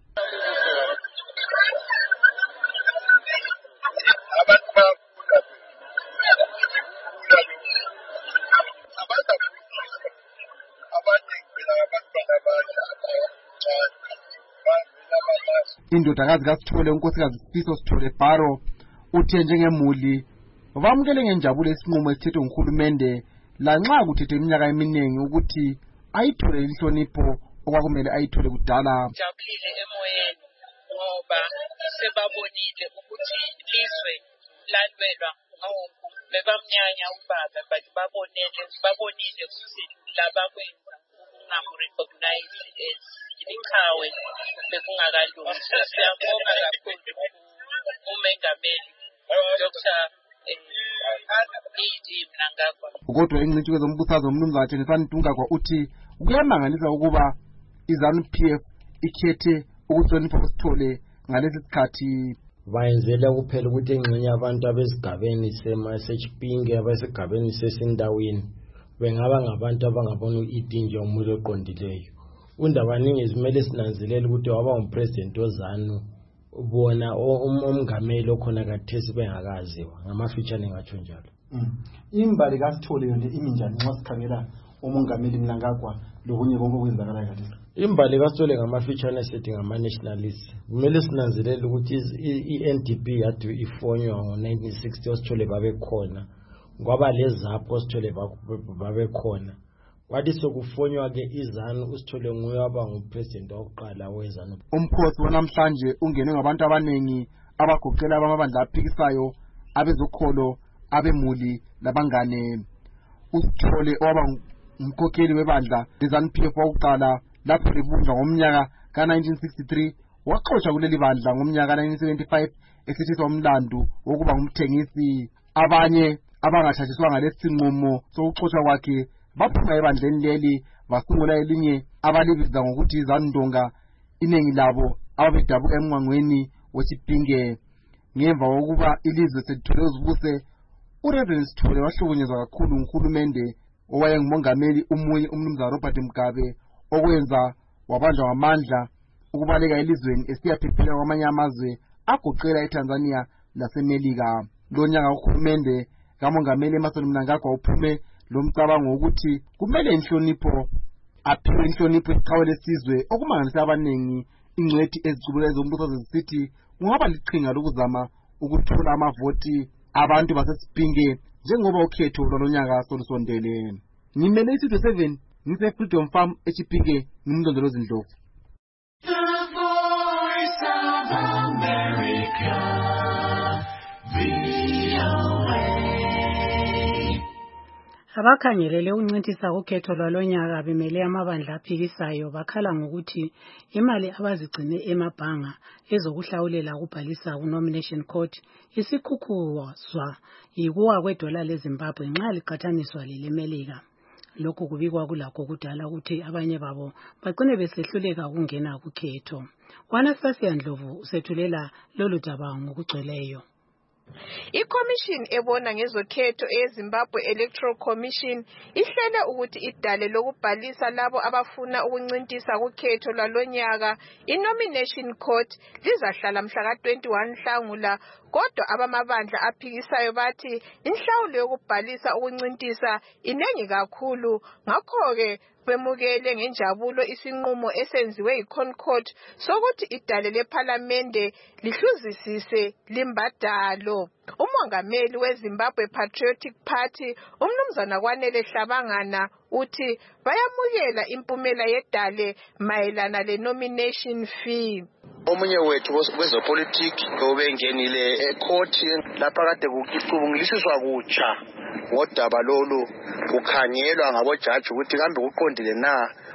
Speaker 19: Indodakazi kaSithole unkosikazi Sifiso Sithole Bharo uthe njengemuli bamukele ngenjabulo isinqumo esithethwe nguhulumende lanxa kuthethe iminyaka eminingi ukuthi ayithole inhlonipho okwakumele ayithole kudala.
Speaker 16: Jabulile emoyeni ngoba sebabonile ukuthi ilizwe lalwelwa ngawonke bebamnyanya ubaba but babonele babonile ukuthi laba kwenza ungamurecognize as iqhawe bekungakalungi. Siyabonga kakhulu umengameli Doctor
Speaker 19: Kodwa ingcitshi kwezombuthazo umnumzana Jennisani Dungagwa uthi kuyamangalisa ukuba i-ZANU P F ikhethe ukuhlonipha uSithole ngalesi sikhathi.
Speaker 21: Bayenzela kuphela ukuthi engxenye abantu abesigabeni semaSechipinge abesigabeni sesindaweni bengaba ngabantu abangabona itinje umuntu oqondileyo. Undaba ningi izimele sinanzelela ukuthi waba umpresident wozanu ubona umngameli okhona kathesi bengakaziwa ngamafitshane ngatsho njalo.
Speaker 19: Imbali kaSithole yona iminjani nxa sikhangela umongameli Mnangagwa lokunye konke okwenzakala kathesi.
Speaker 21: Imbali kaSithole ngamafitshane sethi ngama-nationalists. Kumele sinanzelela ukuthi i-N D P yathi ifonywa ngo-nineteen sixty uSithole babekhona ngoba lezapho uSithole babekhona. Kwathi sokufonywa ke iZANU uSithole nguye waba ngupresident wokuqala weZANU.
Speaker 19: Umkhosi wanamhlanje ungenwe ngabantu abanengi abagoqela abamabandla aphikisayo abezokholo abemuli labangane. uSithole owaba umkhokheli webandla leZANU P F wokuqala lapho libunjwa ngomnyaka ka-nineteen sixty-three waxoshwa kuleli bandla ngomnyaka ka-nineteen seventy-five esithiswa umlandu wokuba ngumthengisi. Abanye abangathathiswanga ngalesi sinqumo sokuxoshwa kwakhe baphuma ebandleni leli basungula elinye abalibiza ngokuthi ZANU Ndonga, inengi labo ababedabuka emngwangweni weSipinge. Ngemva kokuba ilizwe selithole uzibuse, uReverend Sithole wahlukunyezwa kakhulu nguhulumende owayengumongameli umuye umnumzana Robert Mugabe okwenza wabanjwa ngamandla ukubaleka elizweni esiyaphephela kwamanye amazwe agoqela eTanzania laseMelika. Lo nyaka uhulumende kamongameli Emmerson Mnangagwa uphume lo mcabango ukuthi kumele inhlonipho aphiwe inhlonipho iqhawe lesizwe okumangalisa abanengi. Ingcwethi ezicubula zombuthazo zisithi kungaba liqhinga lokuzama ukuthola amavoti abantu baseSipinge njengoba ukhetho lwalonyaka solusondele. Ngimele isizwe seven ngise Freedom Farm eChipinge ngimndondolozi Ndlovu.
Speaker 4: The Voice of America, V O A.
Speaker 10: Abakhangelele ukuncintisa ukhetho lwalonyaka bemele amabandla aphikisayo bakhala ngokuthi imali abazigcine emabhanga ezokuhlawulela ukubhalisa ku-nomination court isikhukhuzwa yikuwa kwedola leZimbabwe nxa liqathaniswa lelemelika. Lokhu kubikwa kulakho kudala ukuthi abanye babo bagcine besehluleka ukungena kukhetho. uAnastasia Ndlovu usethulela lolu daba ngokugcweleyo.
Speaker 22: ICommission ebona ngezokhetho eZimbabwe Electoral Commission ihlele ukuthi idale lokubhalisa labo abafuna ukuncintisa kukhetho lwalonyaka i-nomination court lizahlala mhla ka twenty-one Nhlangula. Kodwa abamabandla aphikisayo bathi inhlawulo yokubhalisa ukuncintisa inengi kakhulu, ngakho-ke bemukele ngenjabulo isinqumo esenziwe yiConcord sokuthi idale lephalamende lihluzisise limbadalo. Umongameli weZimbabwe Patriotic Party umnumzana Kwanele Hlabangana uthi bayamukela impumela yedale mayelana le-nomination fee.
Speaker 23: Omunye wethu kwezopolitiki obengenile ecourt lapha kade kucubungulisiswa kutsha ngodaba lolu, kukhangelwa ngabojaji ukuthi kambe kuqondile na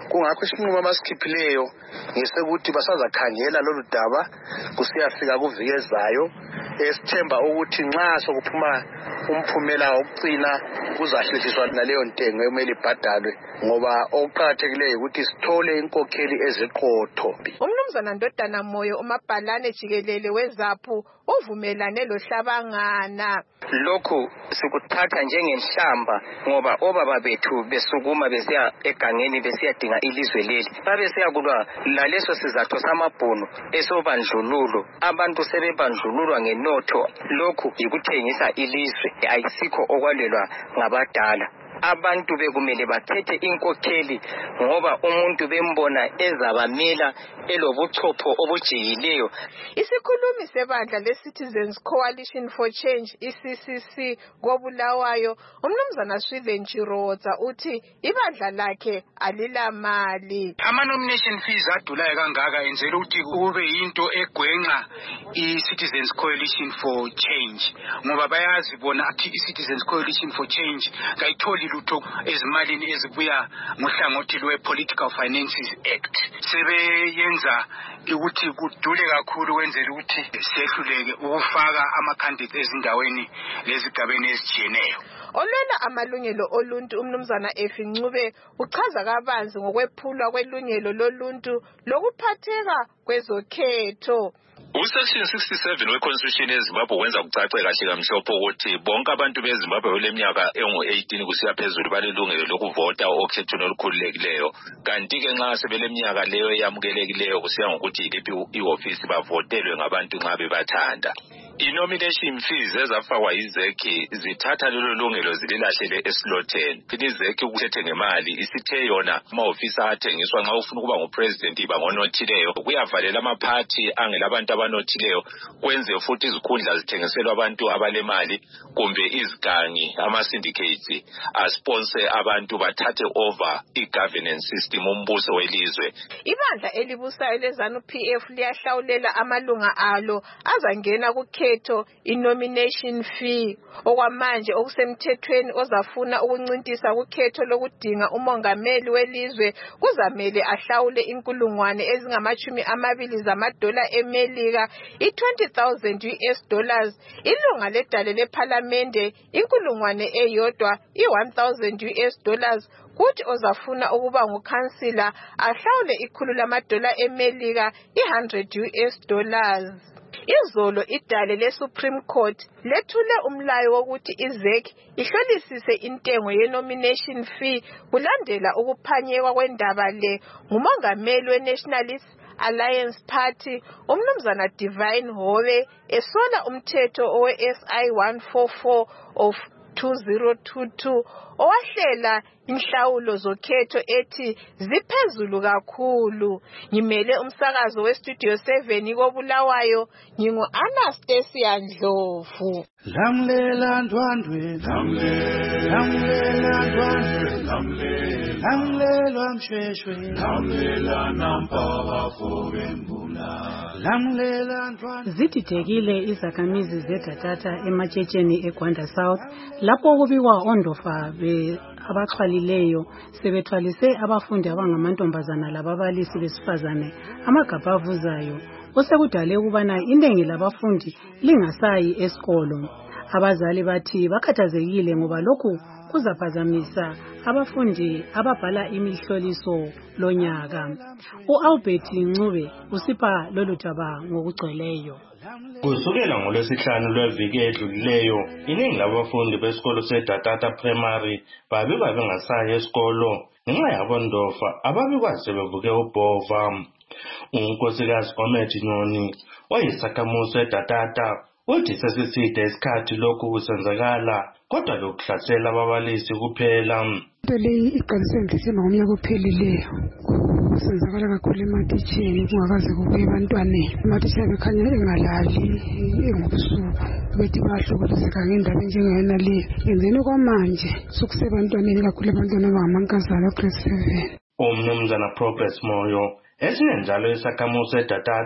Speaker 23: kungakho isinqumo abasikhiphileyo ngesekuthi basazakhangela lolu daba kusiyafika kuvikezayo esithemba ukuthi nxa sokuphuma umphumela wokugcina kuzahlisiswa naleyo ntengo emele ibhadalwe ngoba okuqakathekileyo ukuthi sithole inkokheli eziqotho.
Speaker 22: Umnumzana Ndodana Moyo umabhalane jikelele weZAPU uvumelane lohlabangana.
Speaker 17: Lokhu sikuthatha njengenhlamba ngoba obaba bethu besukuma besiya egangeni besiyadinga ilizwe leli babesiya kulwa laleso sizatho samabhunu esobandlululo abantu sebebandlululwa ngenotho. Lokhu yikuthengisa ilizwe ayisikho okwalelwa ngabadala. Abantu bekumele bakhethe inkokheli ngoba umuntu bembona ezabamela elobuchopho obujiyileyo.
Speaker 22: Isikhulumi sebandla le-Citizens Coalition for Change I C C C koBulawayo umnumzana Swithen Chirodza uthi ibandla lakhe alilamali.
Speaker 5: Ama-nomination fees adulayo kangaka enzela ukuthi kube yinto egwenxa i-Citizens Coalition for Change ngoba bayazi bona athi i-Citizens Coalition for Change kayitholi lutho ezimalini ezibuya ngohlangothi lwe-Political Finances Act. Sebeyenza ukuthi kudule kakhulu kwenzela ukuthi sehluleke ukufaka ama-candidates ezindaweni lezigabeni ezijiyeneyo.
Speaker 22: Olwela amalungelo oluntu umnumzana Effie Ncube uchaza kabanzi ngokwephulwa kwelungelo loluntu lokuphatheka kwezokhetho.
Speaker 6: Usection sixty-seven weConstitution yeZimbabwe wenza kucace kahle kamhlophe ukuthi bonke abantu beZimbabwe beleminyaka engu eighteen kusiya phezulu balelungelo lokuvota okhethweni olukhululekileyo. Kanti ke nxa sebeleminyaka leyo eyamukelekileyo kusiya ngokuthi iliphi ioffice bavotelwe ngabantu nxa bebathanda. I-nomination fees ezafakwa yizeki zithatha lelo lungelo zililahlele esloteni. Izeki kuthethe ngemali isithe yona ama-office athengiswa nxa ufuna ukuba ngupresident iba ngonothileyo kuyavalela amaphathi angelabantu abanothileyo kwenze futhi izikhundla zithengiselwa abantu abalemali kumbe izigangi ama-syndicates asponsor abantu bathathe over i-governance system umbuso welizwe.
Speaker 22: Ibandla elibusayo leZANU P F liyahlawulela amalunga alo azangena kukhe i-nomination fee okwamanje okusemthethweni ozafuna ukuncintisa kukhetho lokudinga umongameli welizwe kuzamele ahlawule inkulungwane ezingamachumi amabili zamadola eMelika i-twenty thousand U S dollars. Ilunga ledale lePhalamende inkulungwane eyodwa i-one thousand U S dollars. Kuthi ozafuna ukuba ngukhansila ahlawule ikhulu lamadola eMelika i-one hundred U S dollars. Izolo idale le-Supreme Court lethule umlayo wokuthi izeki ihlolisise intengo ye-nomination fee kulandela ukuphanyekwa kwendaba le ngumongameli we-Nationalist Alliance Party umnumzana Divine Howe esola umthetho owe-S I one forty-four of two thousand twenty-two owahlela inhlawulo zokhetho ethi ziphezulu kakhulu. Ngimele umsakazo we-Studio seven koBulawayo ngingu-Anastasia Ndlovu.
Speaker 4: Lamlela ndwandwe lamlela ndwandwe lamlela msheshwe lamlela nampaka fobembula lamlela ndwandwe.
Speaker 10: Zididekile izakhamizi zeDatata ematshitsheni eGwanda South lapho kubikwa ondofa be abaxhwalileyo sebethwalise abafundi abangamantombazana lababalisi besifazane amagabha avuzayo osekudale ukubana inengi labafundi lingasayi esikolo. Abazali bathi bakhathazekile ngoba lokhu kuzaphazamisa abafundi ababhala imihloliso lonyaka. U-Albert Ncube usipha lolu daba ngokugcweleyo.
Speaker 7: Kusukela ngolwesihlanu lweviki edlulileyo iningi labafundi besikolo seDatata Primary babikwa bengasayi esikolo ngenxa yabondofa ababikwazi bevuke ubhova. Unkosikazi Gomethi Nyoni oyisakhamuzi seDatata uthi sesiside isikhathi lokhu kusenzakala kodwa lokuhlasela ababalisi kuphela.
Speaker 24: Into leyi iqalise ngisema ngomnyaka ophelileyo kusenzakala kakhulu ematitsheni kungakaze kubuye ebantwaneni. Amatitsha bekhanya engalali engobusuku bethi bayahlukuluzeka ngendaba enjengayona le. Yenzeni kwamanje sokusebantwaneni kakhulu abantwana abangamankazana grade seven.
Speaker 7: Umnumzana Progress Moyo esinye njalo isakhamuzi seDatata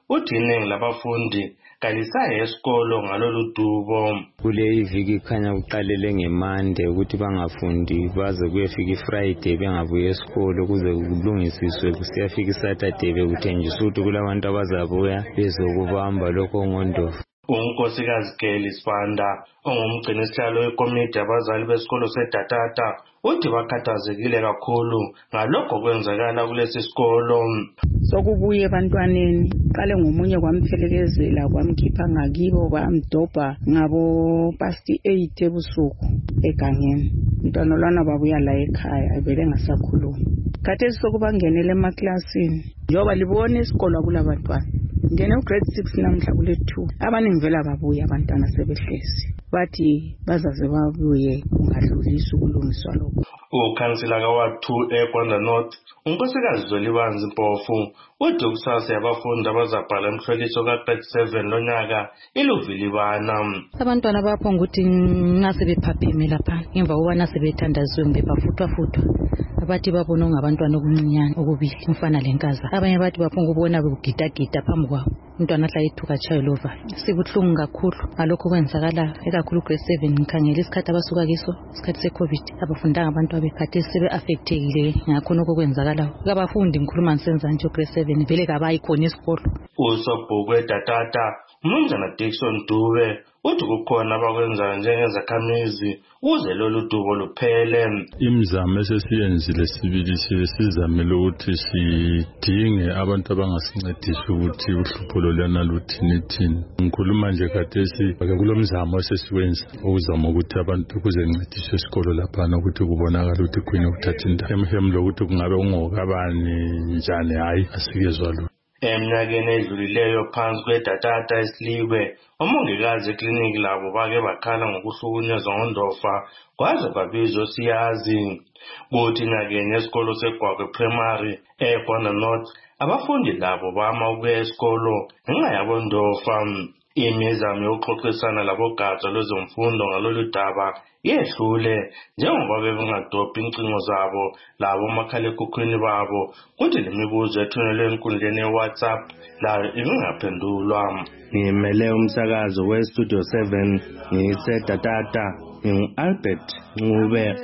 Speaker 7: uthi iningi labafundi kalisaya esikolo ngalolu dubo.
Speaker 2: Kule iviki khanya uqalele ngeMonday ukuthi bangafundi baze kuyefika iFriday bengabuye esikolo kuze kulungisiswe kusiyafika iSaturday bekuthenjiswa ukuthi kulabantu abazabuya bezokubamba lokho ngondofu.
Speaker 7: Unkosikazi Kelly Sibanda ongumgcinisihlalo wekomiti abazali besikolo seDatata uthi bakhathazekile kakhulu ngalokho kwenzakala kulesi sikolo.
Speaker 8: Sokubuye ebantwaneni qale ngomunye kwamphelekezela kwamkhipha ngakibo kwamdobha ngabo past eight ebusuku egangeni. Umntwana lwana babuya la ekhaya vele ngasakhuluma. Khathesi sokubangenele emaklasini njoba libone isikolo kulabantwana. Ngene grade six namhla kule two abaningi vela babuya abantwana sebehlezi bathi bazaze babuye kungadlulisi ukulungiswa lokho.
Speaker 7: Ukhansila kaWard two eGwanda North unkosikazi Zolibanzi Mpofu uthi kusasa yabafundi abazabhala emhloliso ka-grade seven lonyaka iluvilibana.
Speaker 9: Abantwana baphonga ukuthi ngase bephapheme lapha ngemva kokubana sebethandazwe ngebafuthwa futhwa. Abathi babona ngabantwana okuncinyane okubili umfana lenkaza. Abanye bathi baphonga ukubona bekugidagida phambi kwabo. Umntwana ahlala ethuka chayilova. Sibuhlungu kakhulu ngalokho kwenzakala ekakhulu grade seven ngikhangela isikhathi abasuka kiso isikhathi seCovid abafundanga abantu abekhathi sebe affectekile ngakho lokho kwenzakala. Kabafundi ngikhuluma ngisenza nje grade seven vele kabayi khona esikolo.
Speaker 7: Usobhukwe Datata uMnumzana Dickson Dube uthi kukhona abakwenzayo njengezakhamizi uze lolu dubo luphele.
Speaker 11: Imizamo esesiyenzile sibili sizamile ukuthi sidinge abantu abangasincedisa ukuthi uhlupho lolana luthini thini. Ngikhuluma nje khathesi kulomzamo esesiwenza ukuzama ukuthi abantu kuzencediswe isikolo laphana ukuthi kubonakala ukuthi khuyini ukuthatha indawo emhemlo ukuthi kungabe ungokabani njani hayi asikezwa lo.
Speaker 7: Eminyakeni edlulileyo phansi kweDatata eSliwe omongikazi ekliniki labo bake bakhala ngokuhlukunyezwa ngondofa kwaze babizwa siyazi. Kuthi nyakeni esikolo seGwagwe Primary eGwanda North abafundi labo bama ukuya esikolo ngenxa yabondofa. Imizamo yokuxoxisana labogatsha lwezemfundo ngalolu daba yehlule njengoba bebengadophi incingo zabo labo makhalekhukhwini babo kuthi lemibuzo ethunyelwe enkundleni yeWhatsApp layo ibingaphendulwa. Ngimele umsakazo weStudio seven ngiseDatata ngingu-Albert Ncube.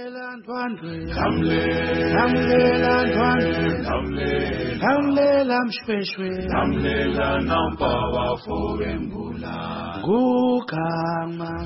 Speaker 4: Lamlela Ndwandwe, lamlela Mshweshwe, lamlela Nampawa Fowembula, Gugama,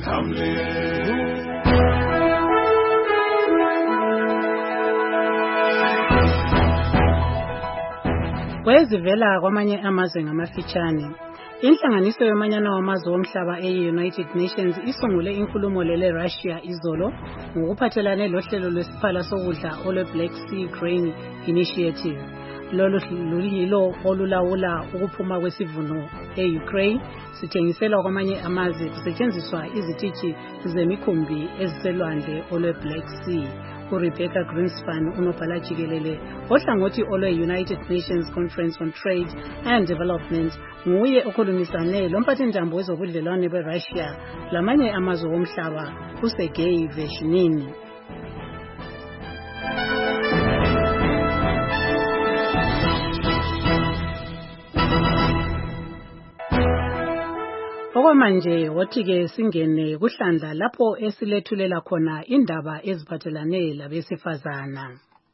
Speaker 10: Kwezivela kwamanye amazwe ngamafitshane. Inhlanganiso yomanyano wamazwe womhlaba e-United Nations isungule inkulumo lele Russia izolo ngokuphathelane lohlelo lwesiphala sokudla olwe-Black Sea Grain Initiative. Lolu yilo olulawula ukuphuma kwesivuno e-Ukraine sithengiselwa kwamanye amazwe kusetshenziswa izititshi zemikhumbi eziselwandle olwe-Black Sea. uRebecca Greenspan unobhala jikelele ohlangothi olwe-United Nations Conference on Trade and Development nguye okhulumisane lomphathintambo wezobudlelwane beRussia lamanye amazwe womhlaba uSergei Vershinin. Okwamanje wothi-ke singene kuhlandla lapho esilethulela khona indaba eziphathelane labesifazana.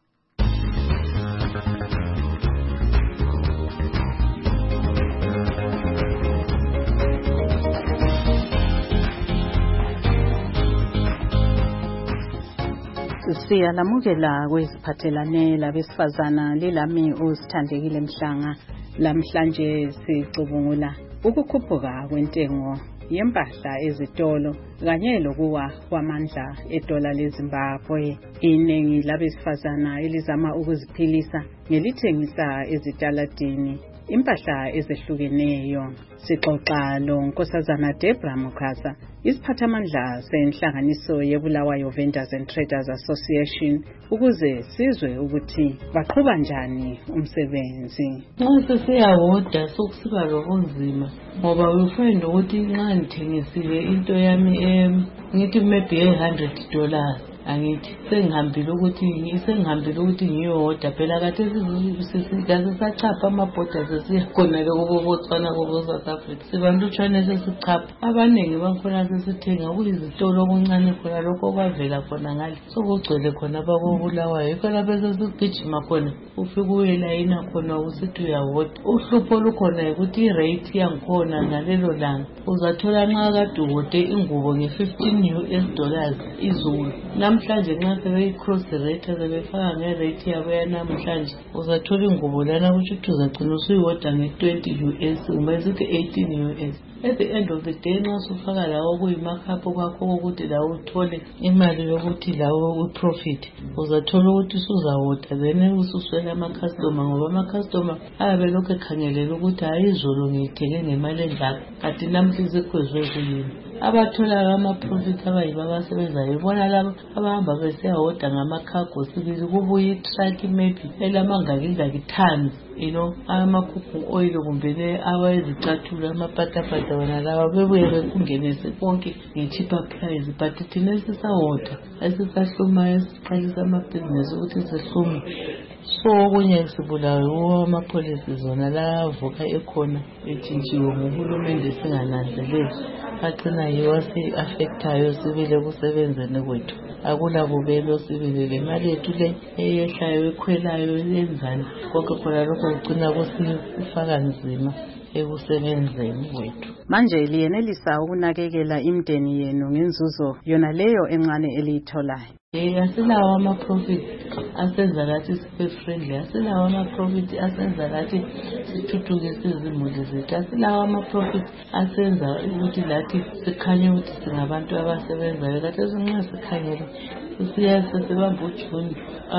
Speaker 25: Siyalamukela kweziphathelane labesifazana lilami uSithandekile Mhlanga. Lamhlanje sicubungula ukukhuphuka kwentengo yempahla ezitolo kanye lokuwa kwamandla edola leZimbabwe. Iningi labesifazana elizama ukuziphilisa ngelithengisa ezitaladini impahla ezehlukeneyo. Sixoxa lo Nkosazana Debra Mukhasa, isiphathamandla senhlanganiso yeBulawayo Vendors and Traders Association, ukuze sizwe ukuthi baqhuba njani umsebenzi.
Speaker 26: Nxa sesiyawoda sokusiba lokunzima ngoba ufind ukuthi nxa ngithengisile into yami em ngithi maybe one hundred dollars angithi sengihambile ukuthi sengihambile ukuthi ngiyodwa phela kade sizizikaze sachapha amabhoda sesiyakhona lokubo Botswana kubo South Africa sibalutshwane sesichapha abaningi bakhona sesithenga kuyizitolo okuncane khona lokho kwavela khona ngale sokugcwele khona babobulawayo khona bese sigijima khona ufike uyelayina khona usithi uyavoda uhlupho olukhona ukuthi irate yangikhona ngalelo langa uzathola nxa kade uvote ingubo nge-fifteen U S dollars izulu namhlanje nxa sebeyi-cross rate sebefaka nge-rate yabo yanamhlanje uzathola ingubo lana kusho ukuthi uzagcina usuyivoda nge-twenty U S uma sithi eighteen U S. At the end of the day nxa sufaka lawo kuyimakhapho kwakho ukuthi lawo uthole imali yokuthi lawo uprofit uzathola ukuthi usuzavoda then ususwela ama-customer ngoba ama-customer ayabe lokhu ekhangelela ukuthi hayi izolo ngiyithenge ngemali enjalo kanti namhla sekhwezwe kuyini abathola ama-profit abayibo abasebenzayo ibona labo abahamba besiyavoda ngama-cargo sibili kubuye itruck maybe elamangakingaki tons you know amakhukhu oil kumbe le awayezicathulo amapatapata wona lawa bebuye bekungenise konke nge-cheaper price but thina sisavoda esisahlumayo esiqalisa amabhizinesi ukuthi sihlume so okunye sibulawe amapholisi zona la avuka ekhona etshintshiwe nguhulumende singananzeleli agcina yiwo asi-affectayo sibile kusebenzeni kwethu akula bubelo sibile le mali yethu le eyehlayo ekhwelayo yenzani konke khona lokho kugcina kusifaka nzima ekusebenzeni kwethu.
Speaker 25: Manje liyenelisa ukunakekela imndeni yenu ngenzuzo yona leyo encane eliyitholayo.
Speaker 26: Eh asilawo ama-profit asenza lathi sibe friendly, asilawo ama-profit asenza lathi sithuthukise izimuli zethu, asilawo ama-profit asenza ukuthi lathi sikhanye ukuthi singabantu abasebenzayo. Lathi esinxa sikhanyela siyase sibamba ujuni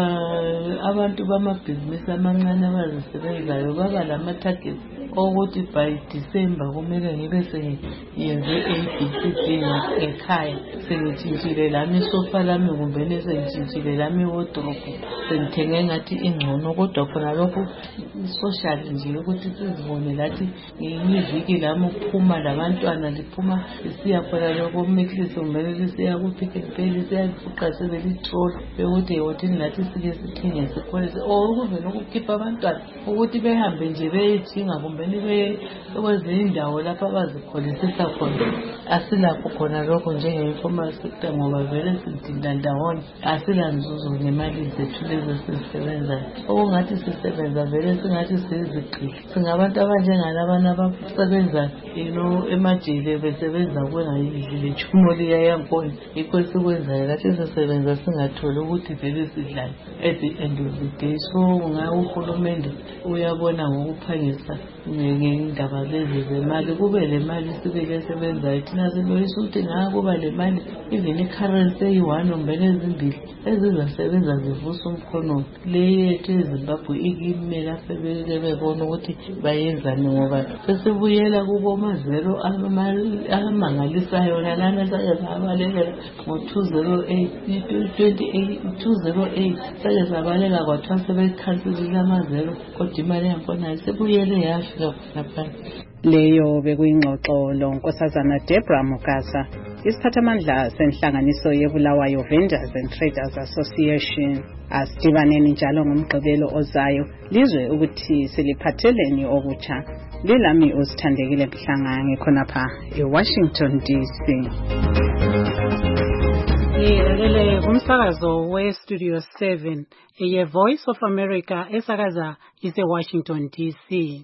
Speaker 26: abantu bamabhizinisi amancane abazisebenzayo baba lama-target ukuthi by December kumele ngibe sengiyenze A B C D ekhaya, sengitshintshile lami isofa lami kumbe nesengitshintshile lami wardrobe sengithenge ngathi ingcono, kodwa khona lokho social nje ukuthi sizibone lathi ngiviki lami ukuphuma labantwana liphuma lisiya khona lokho mixis kumele lisiya ku-Pick n Pay lisiyafuqa sebelitroll bekuthi yewotini lathi sike sithenge sikhole ukuvela ukukhipha abantwana ukuthi behambe nje beyethinga kumbe nibe kwezinye indawo lapho abazikholisisa khona. Asilapho khona lokho njenge-informal sector ngoba vele sidinda ndawonye asila nzuzo ngemali zethu lezo sizisebenzayo. Okungathi sisebenza vele singathi sizigqili singabantu abanjengalabana abasebenza ino emajele besebenza kwengayidlile chumo liyayankona yikho sikwenzayo lathi sisebenza singatholi ukuthi vele sidlale at the end of the day. So ngawo uhulumende uyabona ngokuphangisa ngendaba lezi zemali kube le mali sibeke sebenzayo thina siloyisa ukuthi ngakuba le mali even i-currency eyi-one umbele ezimbili ezizasebenza zivusa umkhonomi le yethu eZimbabwe ikimela sebeke bebona ukuthi bayenzani ngoba sesibuyela kubo mazero amangalisayo nalana sake sabalekela ngo-two zero eight two zero eight sake sabaleka kwathiwa sebekhansilile amazero kodwa imali yakhona sebuyele yafika lapha.
Speaker 25: Leyo bekuyingxoxo lonkosazana Deborah Mugasa, isiphathamandla senhlanganiso yebulawayo Vendors and Traders Association. Asidibaneni njalo ngomgqibelo ozayo lizwe ukuthi siliphatheleni okutsha. Lilami usithandekile Mhlanga ngikhonapha eWashington D C.
Speaker 10: Yelele kumsakazo we-Studio seven ye Voice of America esakaza ise-Washington D C.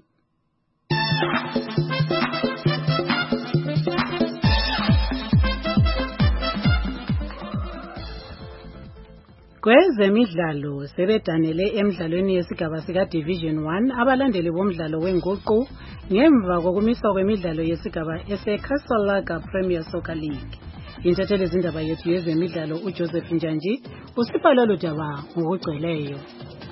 Speaker 10: Kwezemidlalo sebedanele emidlalweni yesigaba sika Division one abalandeli bomdlalo wenguqu ngemva kokumiswa kwemidlalo yesigaba ese-Castle Premier Soccer League. Intatheli izindaba yethu yezemidlalo uJoseph Njanji usipha lolu daba ngokugcweleyo.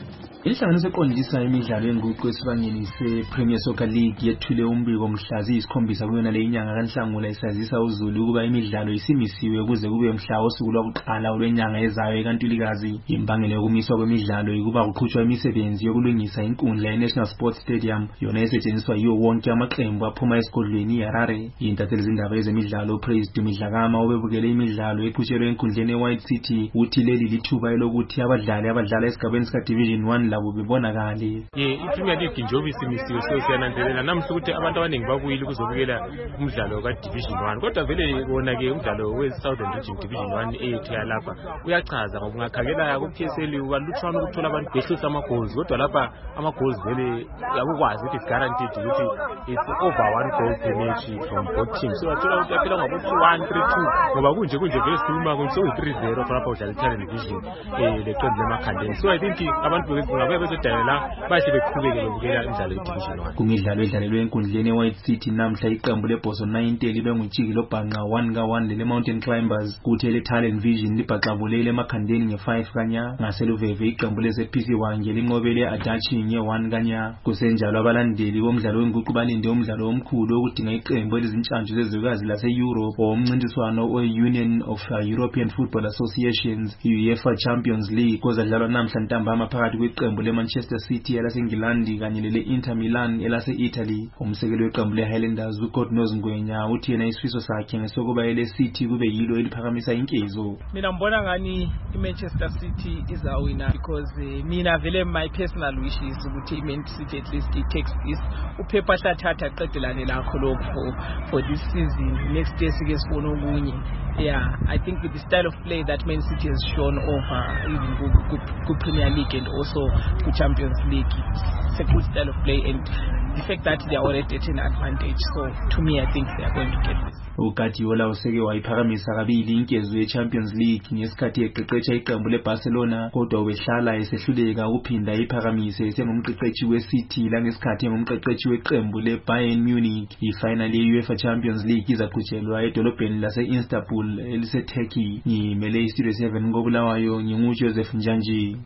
Speaker 1: Inhlanganiso eqondisa imidlalo yenguqu esibangeni se-Premier Soccer League yethule umbiko mhla ziyisikhombisa kuyona le inyanga kaNhlangula isazisa uZulu ukuba imidlalo isimisiwe ukuze kube mhla wosuku lwakuqala olwenyanga ezayo eKantulikazi. Imbangela yokumiswa kwemidlalo ukuba kuqhutshwa imisebenzi yokulungisa inkundla ye-National Sports Stadium yona esetshenziswa yiwo wonke amaqembu aphuma esigodlweni iHarare. Intatheli zindaba ezemidlalo uPraise Dumidlakama obebukele imidlalo eqhutshelwe enkundleni eWhite City uthi leli lithuba elokuthi abadlali abadlala esigabeni sika Division one labo bebonakale.
Speaker 18: Ye iPremier League njengoba isimisiwe so siyananzelela namhla ukuthi abantu abaningi babuyile ukuzobukela umdlalo kaDivision one kodwa vele wona ke umdlalo weSouthern Region Division one ethu yalapha uyachaza ngoba ungakhangela ku P S L walutshwana ukuthola abantu behlisa ama goals kodwa lapha ama goals vele yakukwazi ukuthi guaranteed ukuthi it's over one goal per match from both teams. So athola ukuthi aphela ngabo two one three two ngoba kunje kunje vele sikhuluma ukuthi so three zero lapha udlala iTalent Division eh leqembu lemakhandeni. So I think abantu ngabe bezodayela bahle beqhubeke lokubukela imidlalo yeDivision one.
Speaker 1: Kumidlalo edlalelwe enkundleni eWhite City namhla iqembu leBhoso ninety libe ngujiki lobhanqa one ka one lele Mountain Climbers kuthi le Talent Vision libhaqabulele emakhandeni nge five kanya ngaseluveve iqembu leze P C Wange linqobele Adachi nge one kanya. Kusenjalo abalandeli bomdlalo wenguqu balinde umdlalo omkhulu okudinga iqembu elizintshantshu zezwekazi lase Europe omncintiswano we-Union of European Football Associations UEFA Champions League kozadlalwa namhla ntambama phakathi kweqembu leManchester City elase-England kanye lele Inter Milan elase-Italy. Umsekeli weqembu leHighlanders uGordon Ngwenya uthi yena isifiso sakhe ngesokuba ele City kube yilo eliphakamisa inkezo.
Speaker 3: Mina ngibona ngani iManchester City izawina because uh, mina vele my personal wish is ukuthi iMan City at least it takes this uPepa hlathatha aqedelane lakho lokho for for this season. Next year sike sibone okunye. Yeah, I think with the style of play that Man City has shown over even good Premier League and also good Champions League, it's a good style of play and the fact that they are already at an advantage. So to me, I think they are going to get this.
Speaker 1: uGuardiola useke wayiphakamisa kabili inkezo ye-Champions League ngesikhathi eqeqesha iqembu leBarcelona kodwa ubehlala esehluleka ukuphinda iphakamise esengumqeqeshi weCity langesikhathi engumqeqeshi weqembu leBayern Munich. Ifinal ye-UEFA Champions League izaqhutshelwa edolobheni lase-Istanbul eliseTurkey. Ngimele iStudio seven ngobulawayo nginguJoseph Njanji.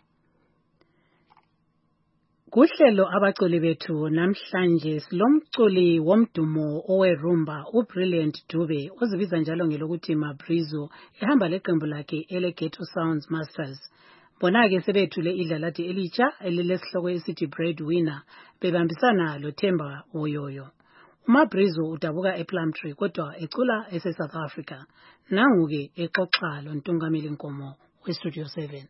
Speaker 10: Kuhlelo abaculi bethu namhlanje silomculi womdumo owerumba uBrilliant Dube ozibiza njalo ngelokuthi Mabrizo ehamba leqembu lakhe ele Ghetto Sounds Masters. Bona ke sebethule idlalathi elitsha elilesihloko esithi Breadwinner bebambisana lo Themba Oyoyo. uMabrizo udabuka ePlumtree kodwa ecula ese South Africa. Nangu ke exoxa lo Ntungameli Nkomo weStudio seven.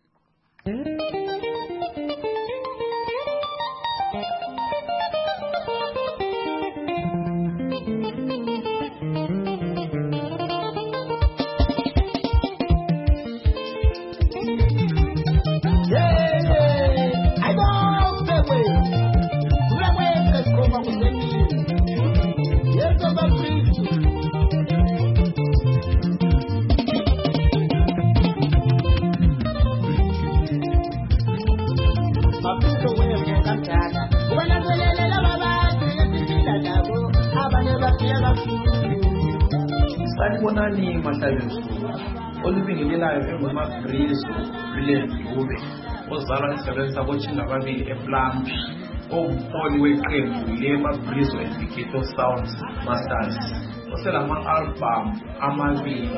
Speaker 12: Sanibonani mahlabensu olubingelelayo enguMabrizo Brilliant Dube ozalwa esigabeni sabotshinga ababili ePlumtree owumholi weqembu leMabrizo and the Ghetto Sounds Masters oselama-album amabili.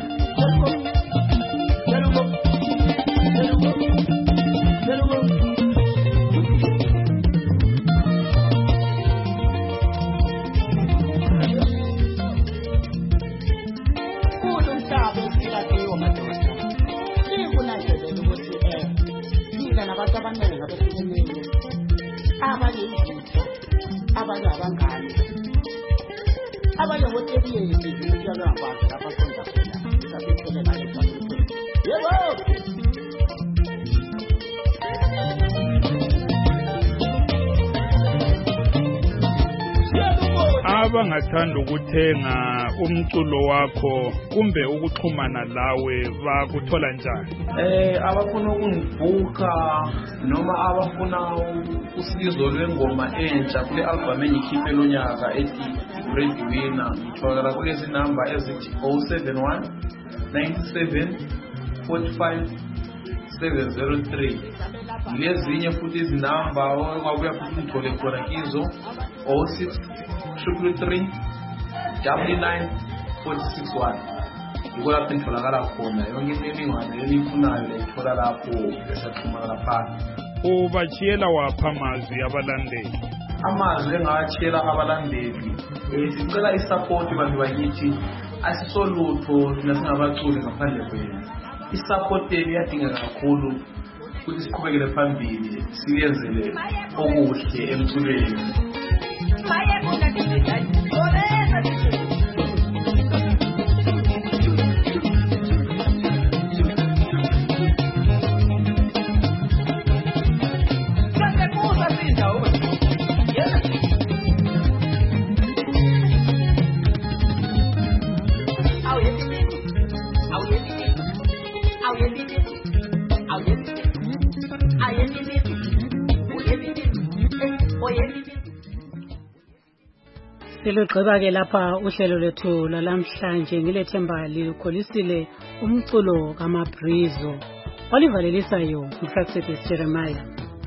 Speaker 13: Abangathanda ukuthenga umculo wakho kumbe ukuxhumana lawe bakuthola njani?
Speaker 12: Eh abafuna ukungibuka noma abafuna usizo lwengoma entsha kule album engikhiphe lonyaka ethi Breadwinner ngithola kulezi number ezithi oh seven one nine seven four five seven zero three Lezinye futhi izinamba ongabuya futhi uthole khona kizo oh six triple three double nine four six one. Yiko lapho nitholakala khona yonke imininingwane elifunayo layithola lapho esaxhumana lapha.
Speaker 13: Ubachiyela wapha amazwi abalandeli.
Speaker 12: Amazwi engawachiyela abalandeli sicela isupport bantu bakithi asisolutho thina singabaculi ngaphandle kwenu. Isupport yenu iyadingeka kakhulu ukuthi siqhubekele phambili siyenzele okuhle emculweni.
Speaker 10: Silugqiba-ke lapha uhlelo lwethu lalamhlanje ngilethemba likholisile umculo kaMabrizo olivalelisayo uFraxibus Jeremiah.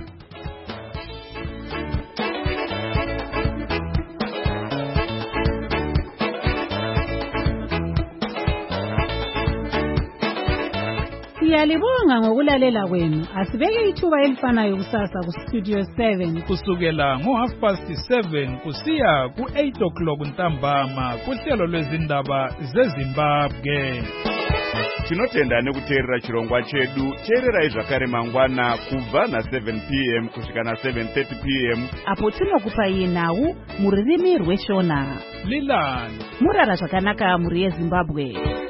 Speaker 10: Siyalibonga ngokulalela kwenu. Asibeke ithuba elifanayo kusasa ku Studio seven
Speaker 13: kusukela ngo half past seven kusiya ku eight o'clock ntambama kuhlelo lwezindaba zeZimbabwe.
Speaker 14: Tinotenda nekuteerera chirongwa chedu teererai zvakare mangwana kubva na seven p m kusvika na seven thirty p m
Speaker 15: apo tinokupai nhau muririmi rweshona.
Speaker 13: Lilani
Speaker 15: murara zvakanaka muri yeZimbabwe.